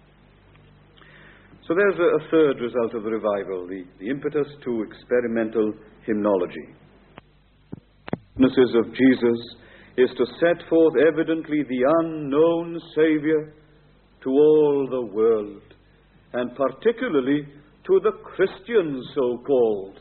So there's a, a third result of the revival, the, the impetus to experimental hymnology. The witnesses of Jesus is to set forth evidently the unknown Savior to all the world, and particularly to the Christians, so-called.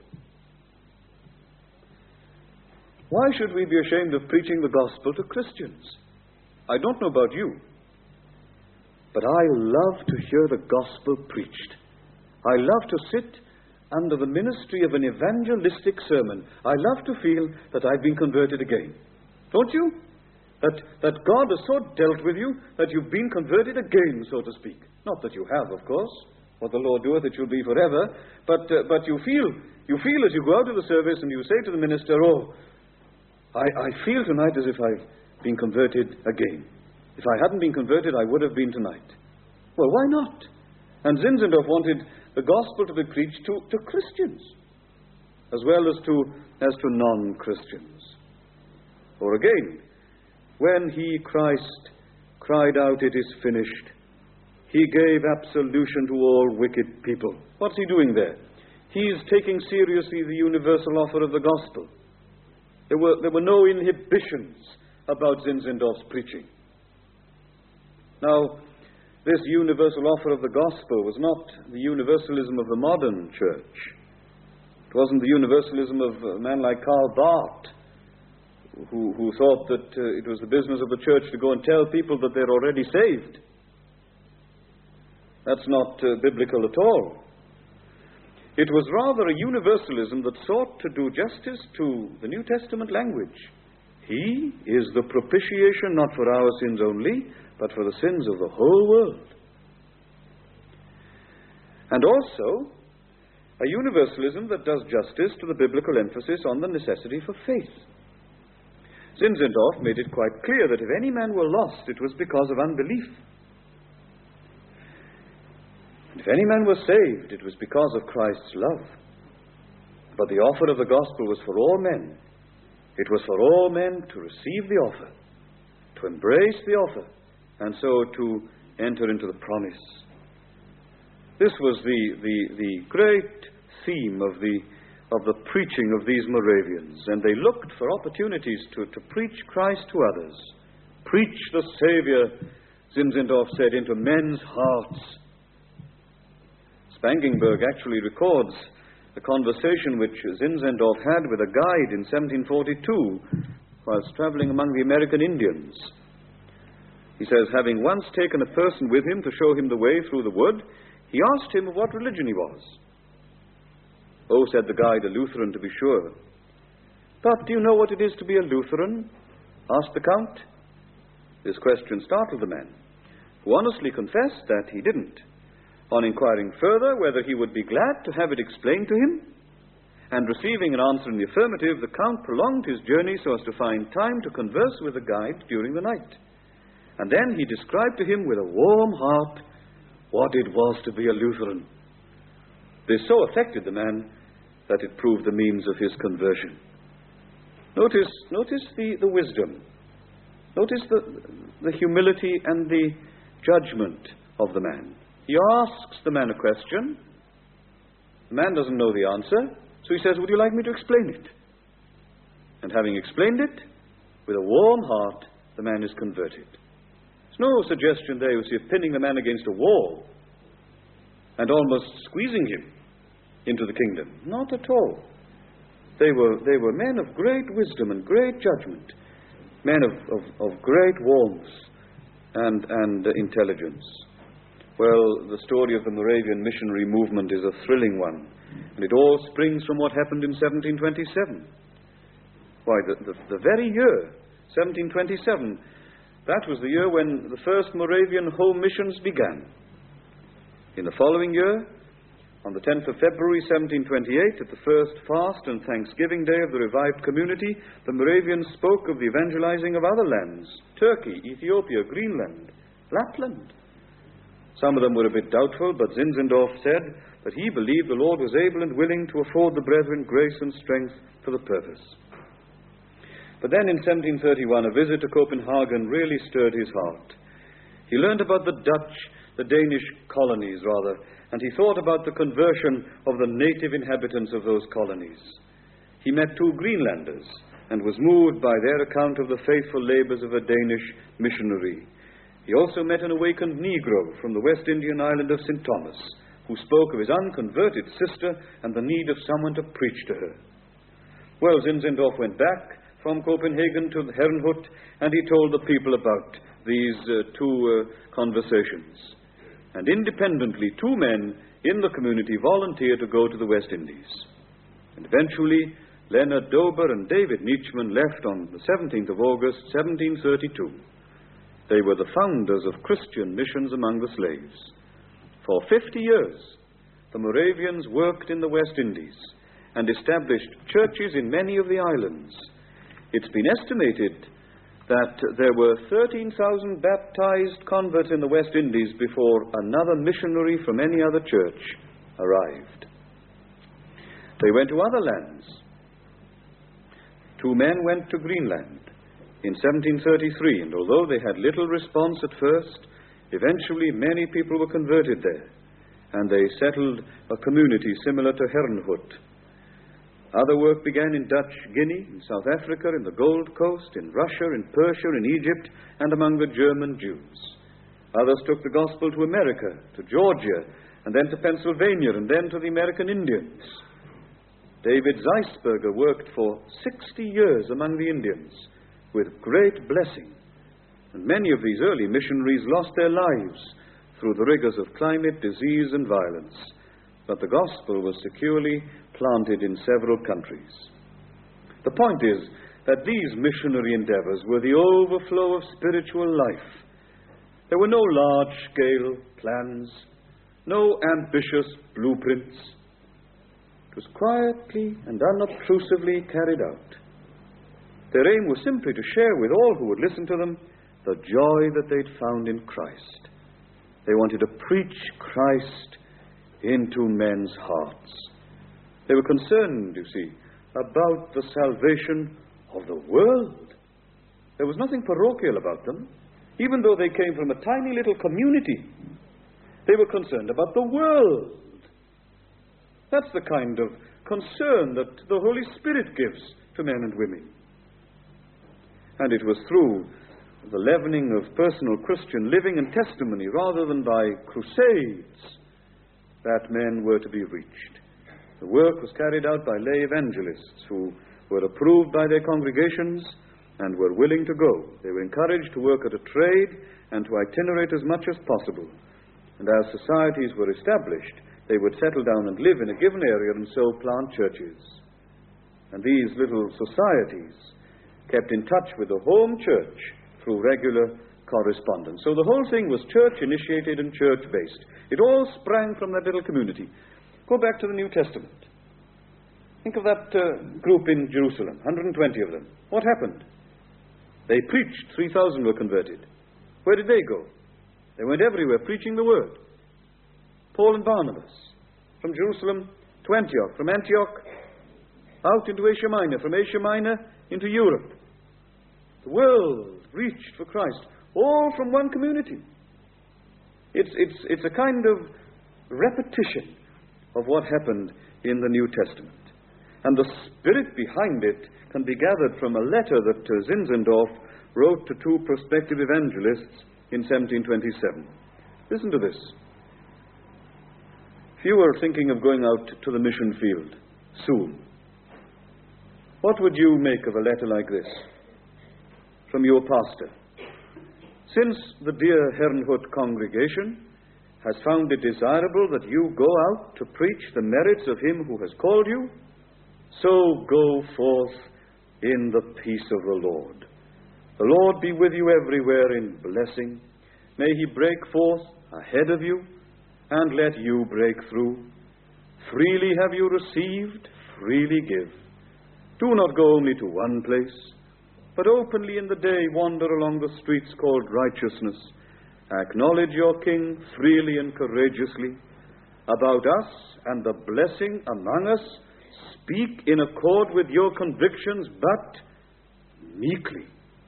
Why should we be ashamed of preaching the gospel to Christians? I don't know about you, but I love to hear the gospel preached. I love to sit under the ministry of an evangelistic sermon. I love to feel that I've been converted again. Don't you? That, that God has so dealt with you that you've been converted again, so to speak. Not that you have, of course. What the Lord doeth, it shall be forever. But, uh, but you feel, you feel as you go out of the service and you say to the minister, oh, I, I feel tonight as if I've been converted again. If I hadn't been converted, I would have been tonight. Well, why not? And Zinzendorf wanted the gospel to be preached to, to Christians, as well as to, as to non-Christians. Or again, when he, Christ, cried out, "It is finished," he gave absolution to all wicked people. What's he doing there? He's taking seriously the universal offer of the gospel. There were, there were no inhibitions about Zinzendorf's preaching. Now, this universal offer of the gospel was not the universalism of the modern church. It wasn't the universalism of a man like Karl Barth, who, who thought that uh, it was the business of the church to go and tell people that they're already saved. That's not uh, biblical at all. It was rather a universalism that sought to do justice to the New Testament language. He is the propitiation not for our sins only, but for the sins of the whole world. And also, a universalism that does justice to the biblical emphasis on the necessity for faith. Zinzendorf made it quite clear that if any man were lost, it was because of unbelief. If any man was saved, it was because of Christ's love. But the offer of the gospel was for all men. It was for all men to receive the offer, to embrace the offer, and so to enter into the promise. This was the, the, the great theme of the, of the preaching of these Moravians, and they looked for opportunities to, to preach Christ to others. Preach the Savior, Zinzendorf said, into men's hearts. Spangenberg actually records the conversation which Zinzendorf had with a guide in seventeen forty-two whilst traveling among the American Indians. He says, having once taken a person with him to show him the way through the wood, he asked him of what religion he was. Oh, said the guide, a Lutheran to be sure. But do you know what it is to be a Lutheran? Asked the Count. This question startled the man, who honestly confessed that he didn't. On inquiring further whether he would be glad to have it explained to him, and receiving an answer in the affirmative, the Count prolonged his journey so as to find time to converse with the guide during the night. And then he described to him with a warm heart what it was to be a Lutheran. This so affected the man that it proved the means of his conversion. Notice, notice the, the wisdom. Notice the, the humility and the judgment of the man. He asks the man a question. The man doesn't know the answer, so he says, would you like me to explain it? And having explained it, with a warm heart, the man is converted. There's no suggestion there, you see, of pinning the man against a wall and almost squeezing him into the kingdom. Not at all. They were, they were men of great wisdom and great judgment, men of, of, of great warmth and, and uh, intelligence. Well, the story of the Moravian missionary movement is a thrilling one, and it all springs from what happened in seventeen twenty-seven. Why, the, the, the very year, seventeen twenty-seven, that was the year when the first Moravian home missions began. In the following year, on the tenth of February seventeen twenty-eight, at the first fast and Thanksgiving Day of the revived community, the Moravians spoke of the evangelizing of other lands, Turkey, Ethiopia, Greenland, Lapland. Some of them were a bit doubtful, but Zinzendorf said that he believed the Lord was able and willing to afford the brethren grace and strength for the purpose. But then in seventeen thirty-one, a visit to Copenhagen really stirred his heart. He learned about the Dutch, the Danish colonies rather, and he thought about the conversion of the native inhabitants of those colonies. He met two Greenlanders and was moved by their account of the faithful labors of a Danish missionary. He also met an awakened Negro from the West Indian island of Saint Thomas, who spoke of his unconverted sister and the need of someone to preach to her. Well, Zinzendorf went back from Copenhagen to Herrnhut, and he told the people about these uh, two uh, conversations. And independently, two men in the community volunteered to go to the West Indies. And eventually, Leonard Dober and David Nietzschmann left on the seventeenth of August, seventeen thirty-two. They were the founders of Christian missions among the slaves. For fifty years, the Moravians worked in the West Indies and established churches in many of the islands. It's been estimated that there were thirteen thousand baptized converts in the West Indies before another missionary from any other church arrived. They went to other lands. Two men went to Greenland in seventeen thirty-three, and although they had little response at first, eventually many people were converted there, and they settled a community similar to Herrnhut. Other work began in Dutch Guinea, in South Africa, in the Gold Coast, in Russia, in Persia, in Egypt, and among the German Jews. Others took the gospel to America, to Georgia, and then to Pennsylvania, and then to the American Indians. David Zeisberger worked for sixty years among the Indians with great blessing. And many of these early missionaries lost their lives through the rigors of climate, disease, and violence, but the gospel was securely planted in several countries. The point is that these missionary endeavors were the overflow of spiritual life. There were no large-scale plans, no ambitious blueprints. It was quietly and unobtrusively carried out. Their aim was simply to share with all who would listen to them the joy that they'd found in Christ. They wanted to preach Christ into men's hearts. They were concerned, you see, about the salvation of the world. There was nothing parochial about them. Even though they came from a tiny little community, they were concerned about the world. That's the kind of concern that the Holy Spirit gives to men and women. And it was through the leavening of personal Christian living and testimony, rather than by crusades, that men were to be reached. The work was carried out by lay evangelists who were approved by their congregations and were willing to go. They were encouraged to work at a trade and to itinerate as much as possible. And as societies were established, they would settle down and live in a given area and so plant churches. And these little societies kept in touch with the home church through regular correspondence. So the whole thing was church-initiated and church-based. It all sprang from that little community. Go back to the New Testament. Think of that uh, group in Jerusalem, one hundred twenty of them. What happened? They preached. three thousand were converted. Where did they go? They went everywhere preaching the word. Paul and Barnabas, from Jerusalem to Antioch, from Antioch out into Asia Minor, from Asia Minor into Europe. The world reached for Christ, all from one community. It's, it's, it's a kind of repetition of what happened in the New Testament. And the spirit behind it can be gathered from a letter that uh, Zinzendorf wrote to two prospective evangelists in seventeen twenty-seven. Listen to this. If you were thinking of going out to the mission field soon, what would you make of a letter like this from your pastor? Since the dear Herrnhut congregation has found it desirable that you go out to preach the merits of him who has called you, so go forth in the peace of the Lord. The Lord be with you everywhere in blessing. May he break forth ahead of you and let you break through. Freely have you received, freely give. Do not go only to one place, but openly in the day wander along the streets called righteousness. Acknowledge your King freely and courageously. About us and the blessing among us, speak in accord with your convictions, but meekly.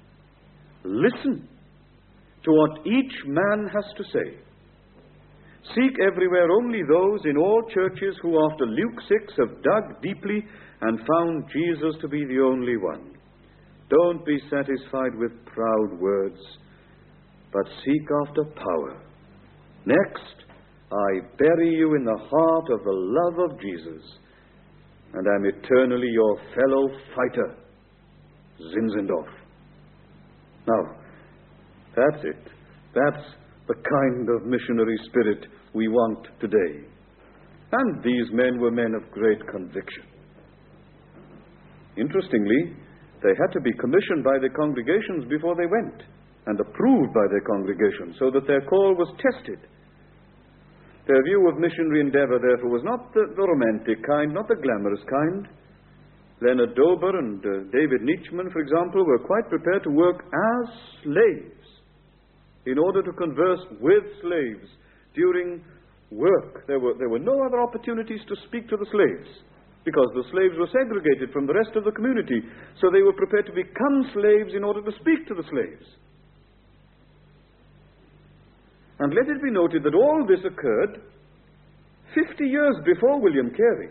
Listen to what each man has to say. Seek everywhere only those in all churches who, after Luke six, have dug deeply and found Jesus to be the only one. Don't be satisfied with proud words, but seek after power. Next, I bury you in the heart of the love of Jesus, and am eternally your fellow fighter, Zinzendorf. Now, that's it. That's the kind of missionary spirit we want today. And these men were men of great conviction. Interestingly, they had to be commissioned by their congregations before they went, and approved by their congregations, so that their call was tested. Their view of missionary endeavor, therefore, was not the, the romantic kind, not the glamorous kind. Leonard Dober and uh, David Nietzschman, for example, were quite prepared to work as slaves in order to converse with slaves during work. There were, there were no other opportunities to speak to the slaves, because the slaves were segregated from the rest of the community, so they were prepared to become slaves in order to speak to the slaves. And let it be noted that all this occurred fifty years before William Carey.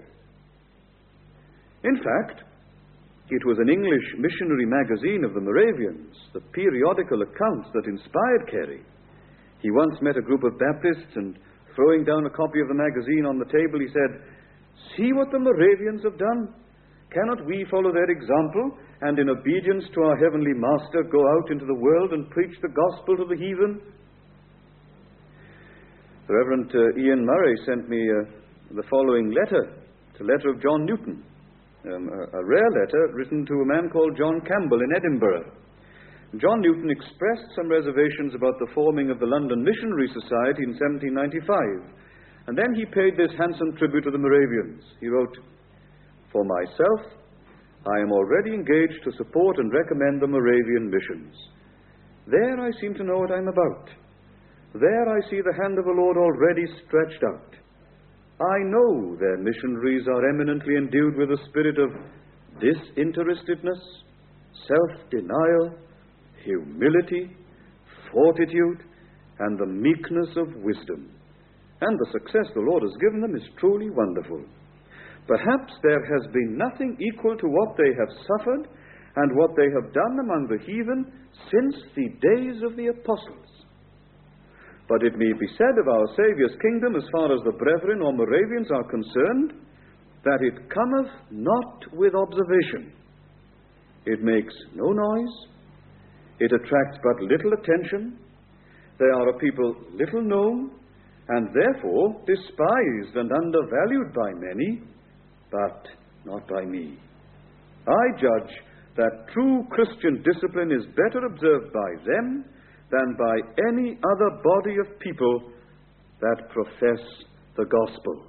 In fact, it was an English missionary magazine of the Moravians, the periodical accounts that inspired Carey. He once met a group of Baptists, and throwing down a copy of the magazine on the table, he said, "See what the Moravians have done. Cannot we follow their example, and in obedience to our heavenly Master go out into the world and preach the gospel to the heathen?" The Reverend uh, Ian Murray sent me uh, the following letter. It's a letter of John Newton, um, a, a rare letter written to a man called John Campbell in Edinburgh. John Newton expressed some reservations about the forming of the London Missionary Society in seventeen ninety-five, and then he paid this handsome tribute to the Moravians. He wrote, "For myself, I am already engaged to support and recommend the Moravian missions. There I seem to know what I'm about. There I see the hand of the Lord already stretched out. I know their missionaries are eminently endued with a spirit of disinterestedness, self-denial, humility, fortitude, and the meekness of wisdom. And the success the Lord has given them is truly wonderful. Perhaps there has been nothing equal to what they have suffered and what they have done among the heathen since the days of the apostles. But it may be said of our Saviour's kingdom, as far as the brethren or Moravians are concerned, that it cometh not with observation. It makes no noise. It attracts but little attention. They are a people little known, and therefore despised and undervalued by many, but not by me. I judge that true Christian discipline is better observed by them than by any other body of people that profess the gospel."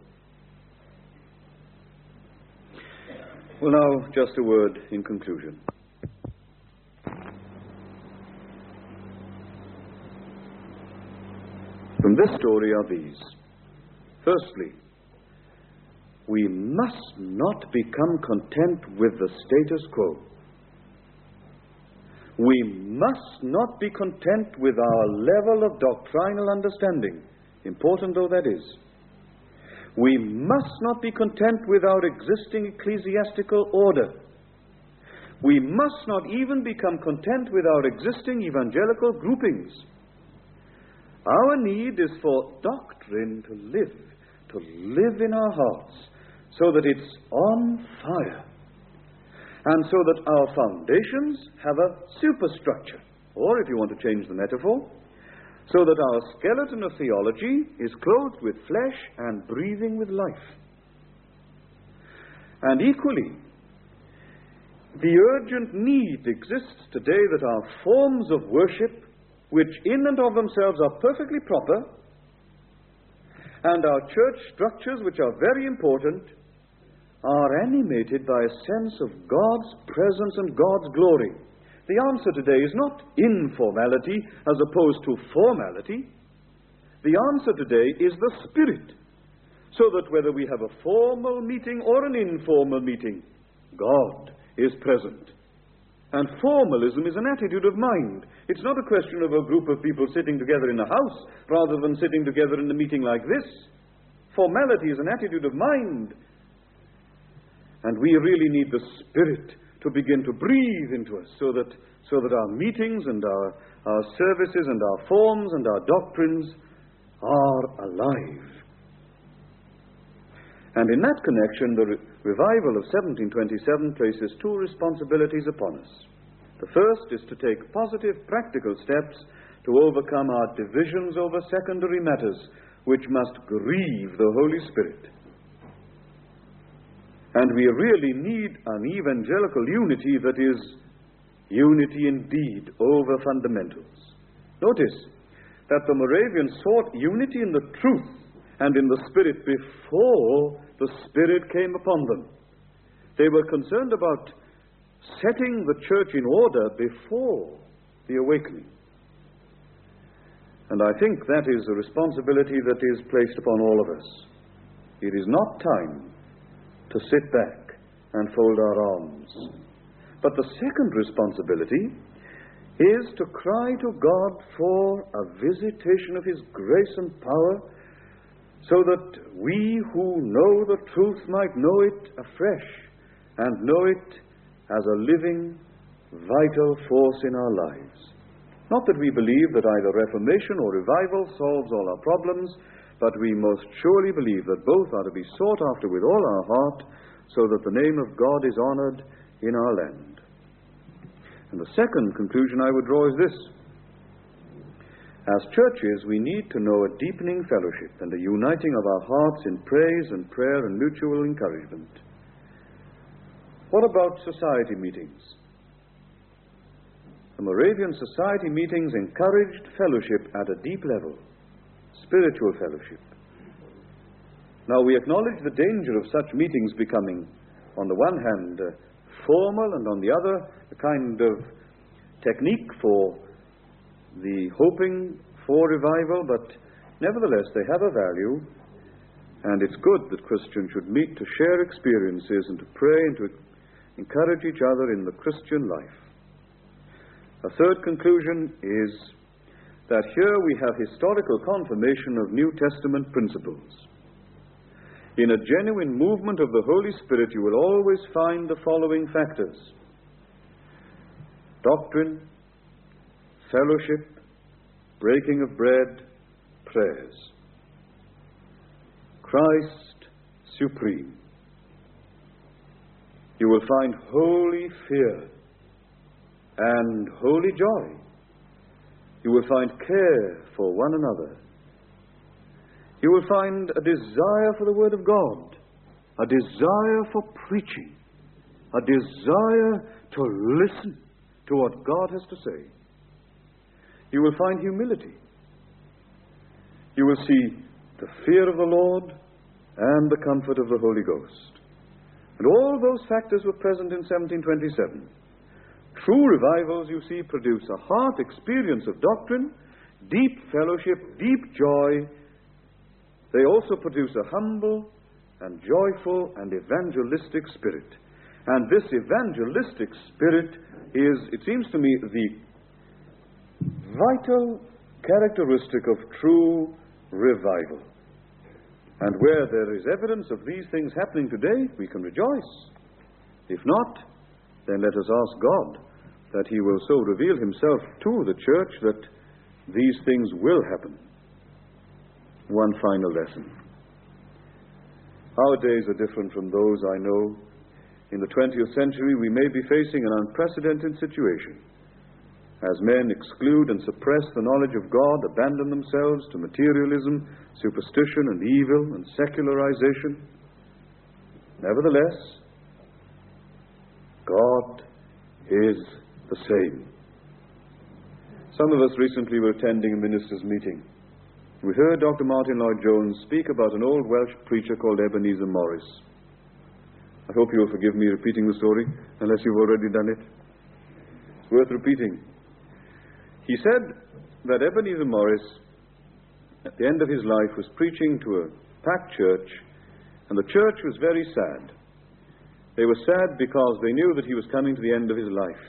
Well, now, just a word in conclusion. From this story are these. Firstly, we must not become content with the status quo. We must not be content with our level of doctrinal understanding, important though that is. We must not be content with our existing ecclesiastical order. We must not even become content with our existing evangelical groupings. Our need is for doctrine to live, to live in our hearts, so that it's on fire, and so that our foundations have a superstructure, or if you want to change the metaphor, so that our skeleton of theology is clothed with flesh and breathing with life. And equally, the urgent need exists today that our forms of worship, which in and of themselves are perfectly proper, and our church structures, which are very important, are animated by a sense of God's presence and God's glory. The answer today is not informality as opposed to formality. The answer today is the Spirit, so that whether we have a formal meeting or an informal meeting, God is present. And formalism is an attitude of mind. It's not a question of a group of people sitting together in a house rather than sitting together in a meeting like this. Formality is an attitude of mind. And we really need the Spirit to begin to breathe into us so that, so that our meetings and our, our services and our forms and our doctrines are alive. And in that connection, the re- revival of seventeen twenty-seven places two responsibilities upon us. The first is to take positive, practical steps to overcome our divisions over secondary matters, which must grieve the Holy Spirit. And we really need an evangelical unity that is unity indeed over fundamentals. Notice that the Moravians sought unity in the truth and in the Spirit before the Spirit came upon them. They were concerned about setting the church in order before the awakening. And I think that is a responsibility that is placed upon all of us. It is not time to sit back and fold our arms. But the second responsibility is to cry to God for a visitation of His grace and power, so that we who know the truth might know it afresh and know it as a living, vital force in our lives. Not that we believe that either reformation or revival solves all our problems, but we most surely believe that both are to be sought after with all our heart, so that the name of God is honored in our land. And the second conclusion I would draw is this. As churches, we need to know a deepening fellowship and a uniting of our hearts in praise and prayer and mutual encouragement. What about society meetings? The Moravian society meetings encouraged fellowship at a deep level, spiritual fellowship. Now, we acknowledge the danger of such meetings becoming, on the one hand, uh, formal, and on the other, a kind of technique for the hoping for revival, but nevertheless, they have a value, and it's good that Christians should meet to share experiences and to pray and to encourage each other in the Christian life. A third conclusion is that here we have historical confirmation of New Testament principles. In a genuine movement of the Holy Spirit, you will always find the following factors: doctrine, fellowship, breaking of bread, prayers. Christ supreme. You will find holy fear and holy joy. You will find care for one another. You will find a desire for the Word of God, a desire for preaching, a desire to listen to what God has to say. You will find humility. You will see the fear of the Lord and the comfort of the Holy Ghost. And all those factors were present in seventeen twenty-seven. True revivals, you see, produce a heart experience of doctrine, deep fellowship, deep joy. They also produce a humble and joyful and evangelistic spirit. And this evangelistic spirit is, it seems to me, the vital characteristic of true revival. And where there is evidence of these things happening today, we can rejoice. If not, then let us ask God that He will so reveal Himself to the church that these things will happen. One final lesson. Our days are different from those I know. In the twentieth century, we may be facing an unprecedented situation. As men exclude and suppress the knowledge of God, abandon themselves to materialism, superstition, and evil, and secularization. Nevertheless, God is the same. Some of us recently were attending a ministers' meeting. We heard Doctor Martin Lloyd-Jones speak about an old Welsh preacher called Ebenezer Morris. I hope you will forgive me repeating the story, unless you've already done it. It's worth repeating. He said that Ebenezer Morris, at the end of his life, was preaching to a packed church, and the church was very sad. They were sad because they knew that he was coming to the end of his life.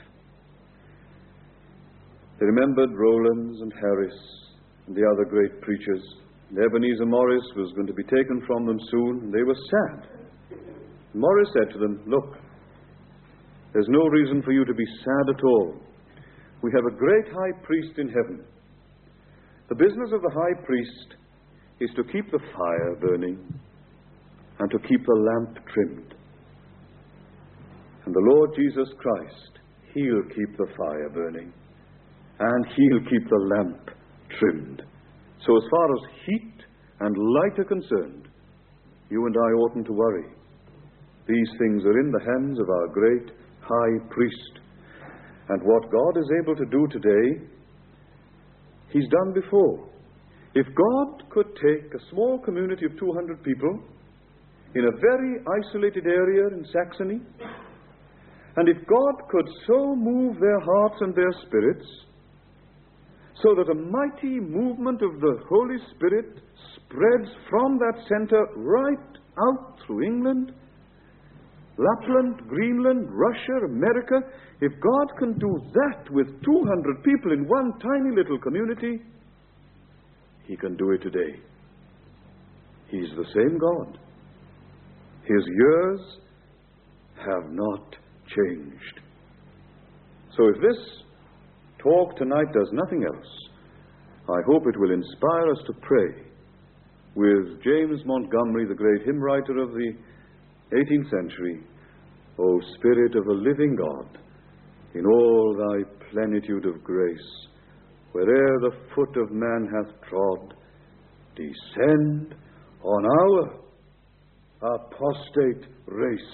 They remembered Rowlands and Harris and the other great preachers. And Ebenezer Morris was going to be taken from them soon, and they were sad. Morris said to them, "Look, there's no reason for you to be sad at all. We have a great high priest in heaven. The business of the high priest is to keep the fire burning and to keep the lamp trimmed. And the Lord Jesus Christ, He'll keep the fire burning and He'll keep the lamp trimmed. So as far as heat and light are concerned, you and I oughtn't to worry. These things are in the hands of our great high priest. And what God is able to do today, He's done before. If God could take a small community of two hundred people in a very isolated area in Saxony, and if God could so move their hearts and their spirits, so that a mighty movement of the Holy Spirit spreads from that center right out through England, Lapland, Greenland, Russia, America, if God can do that with two hundred people in one tiny little community, He can do it today. He's the same God. His years have not changed. So if this talk tonight does nothing else, I hope it will inspire us to pray with James Montgomery, the great hymn writer of the eighteenth century, O Spirit of the living God, in all thy plenitude of grace, where'er the foot of man hath trod, descend on our apostate race.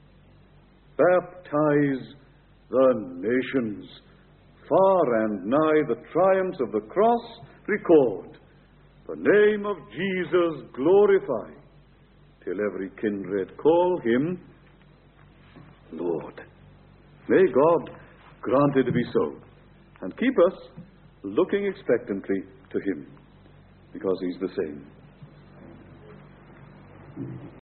Baptize the nations, far and nigh the triumphs of the cross record, the name of Jesus glorify, till every kindred call him Lord. May God grant it to be so, and keep us looking expectantly to him, because he's the same.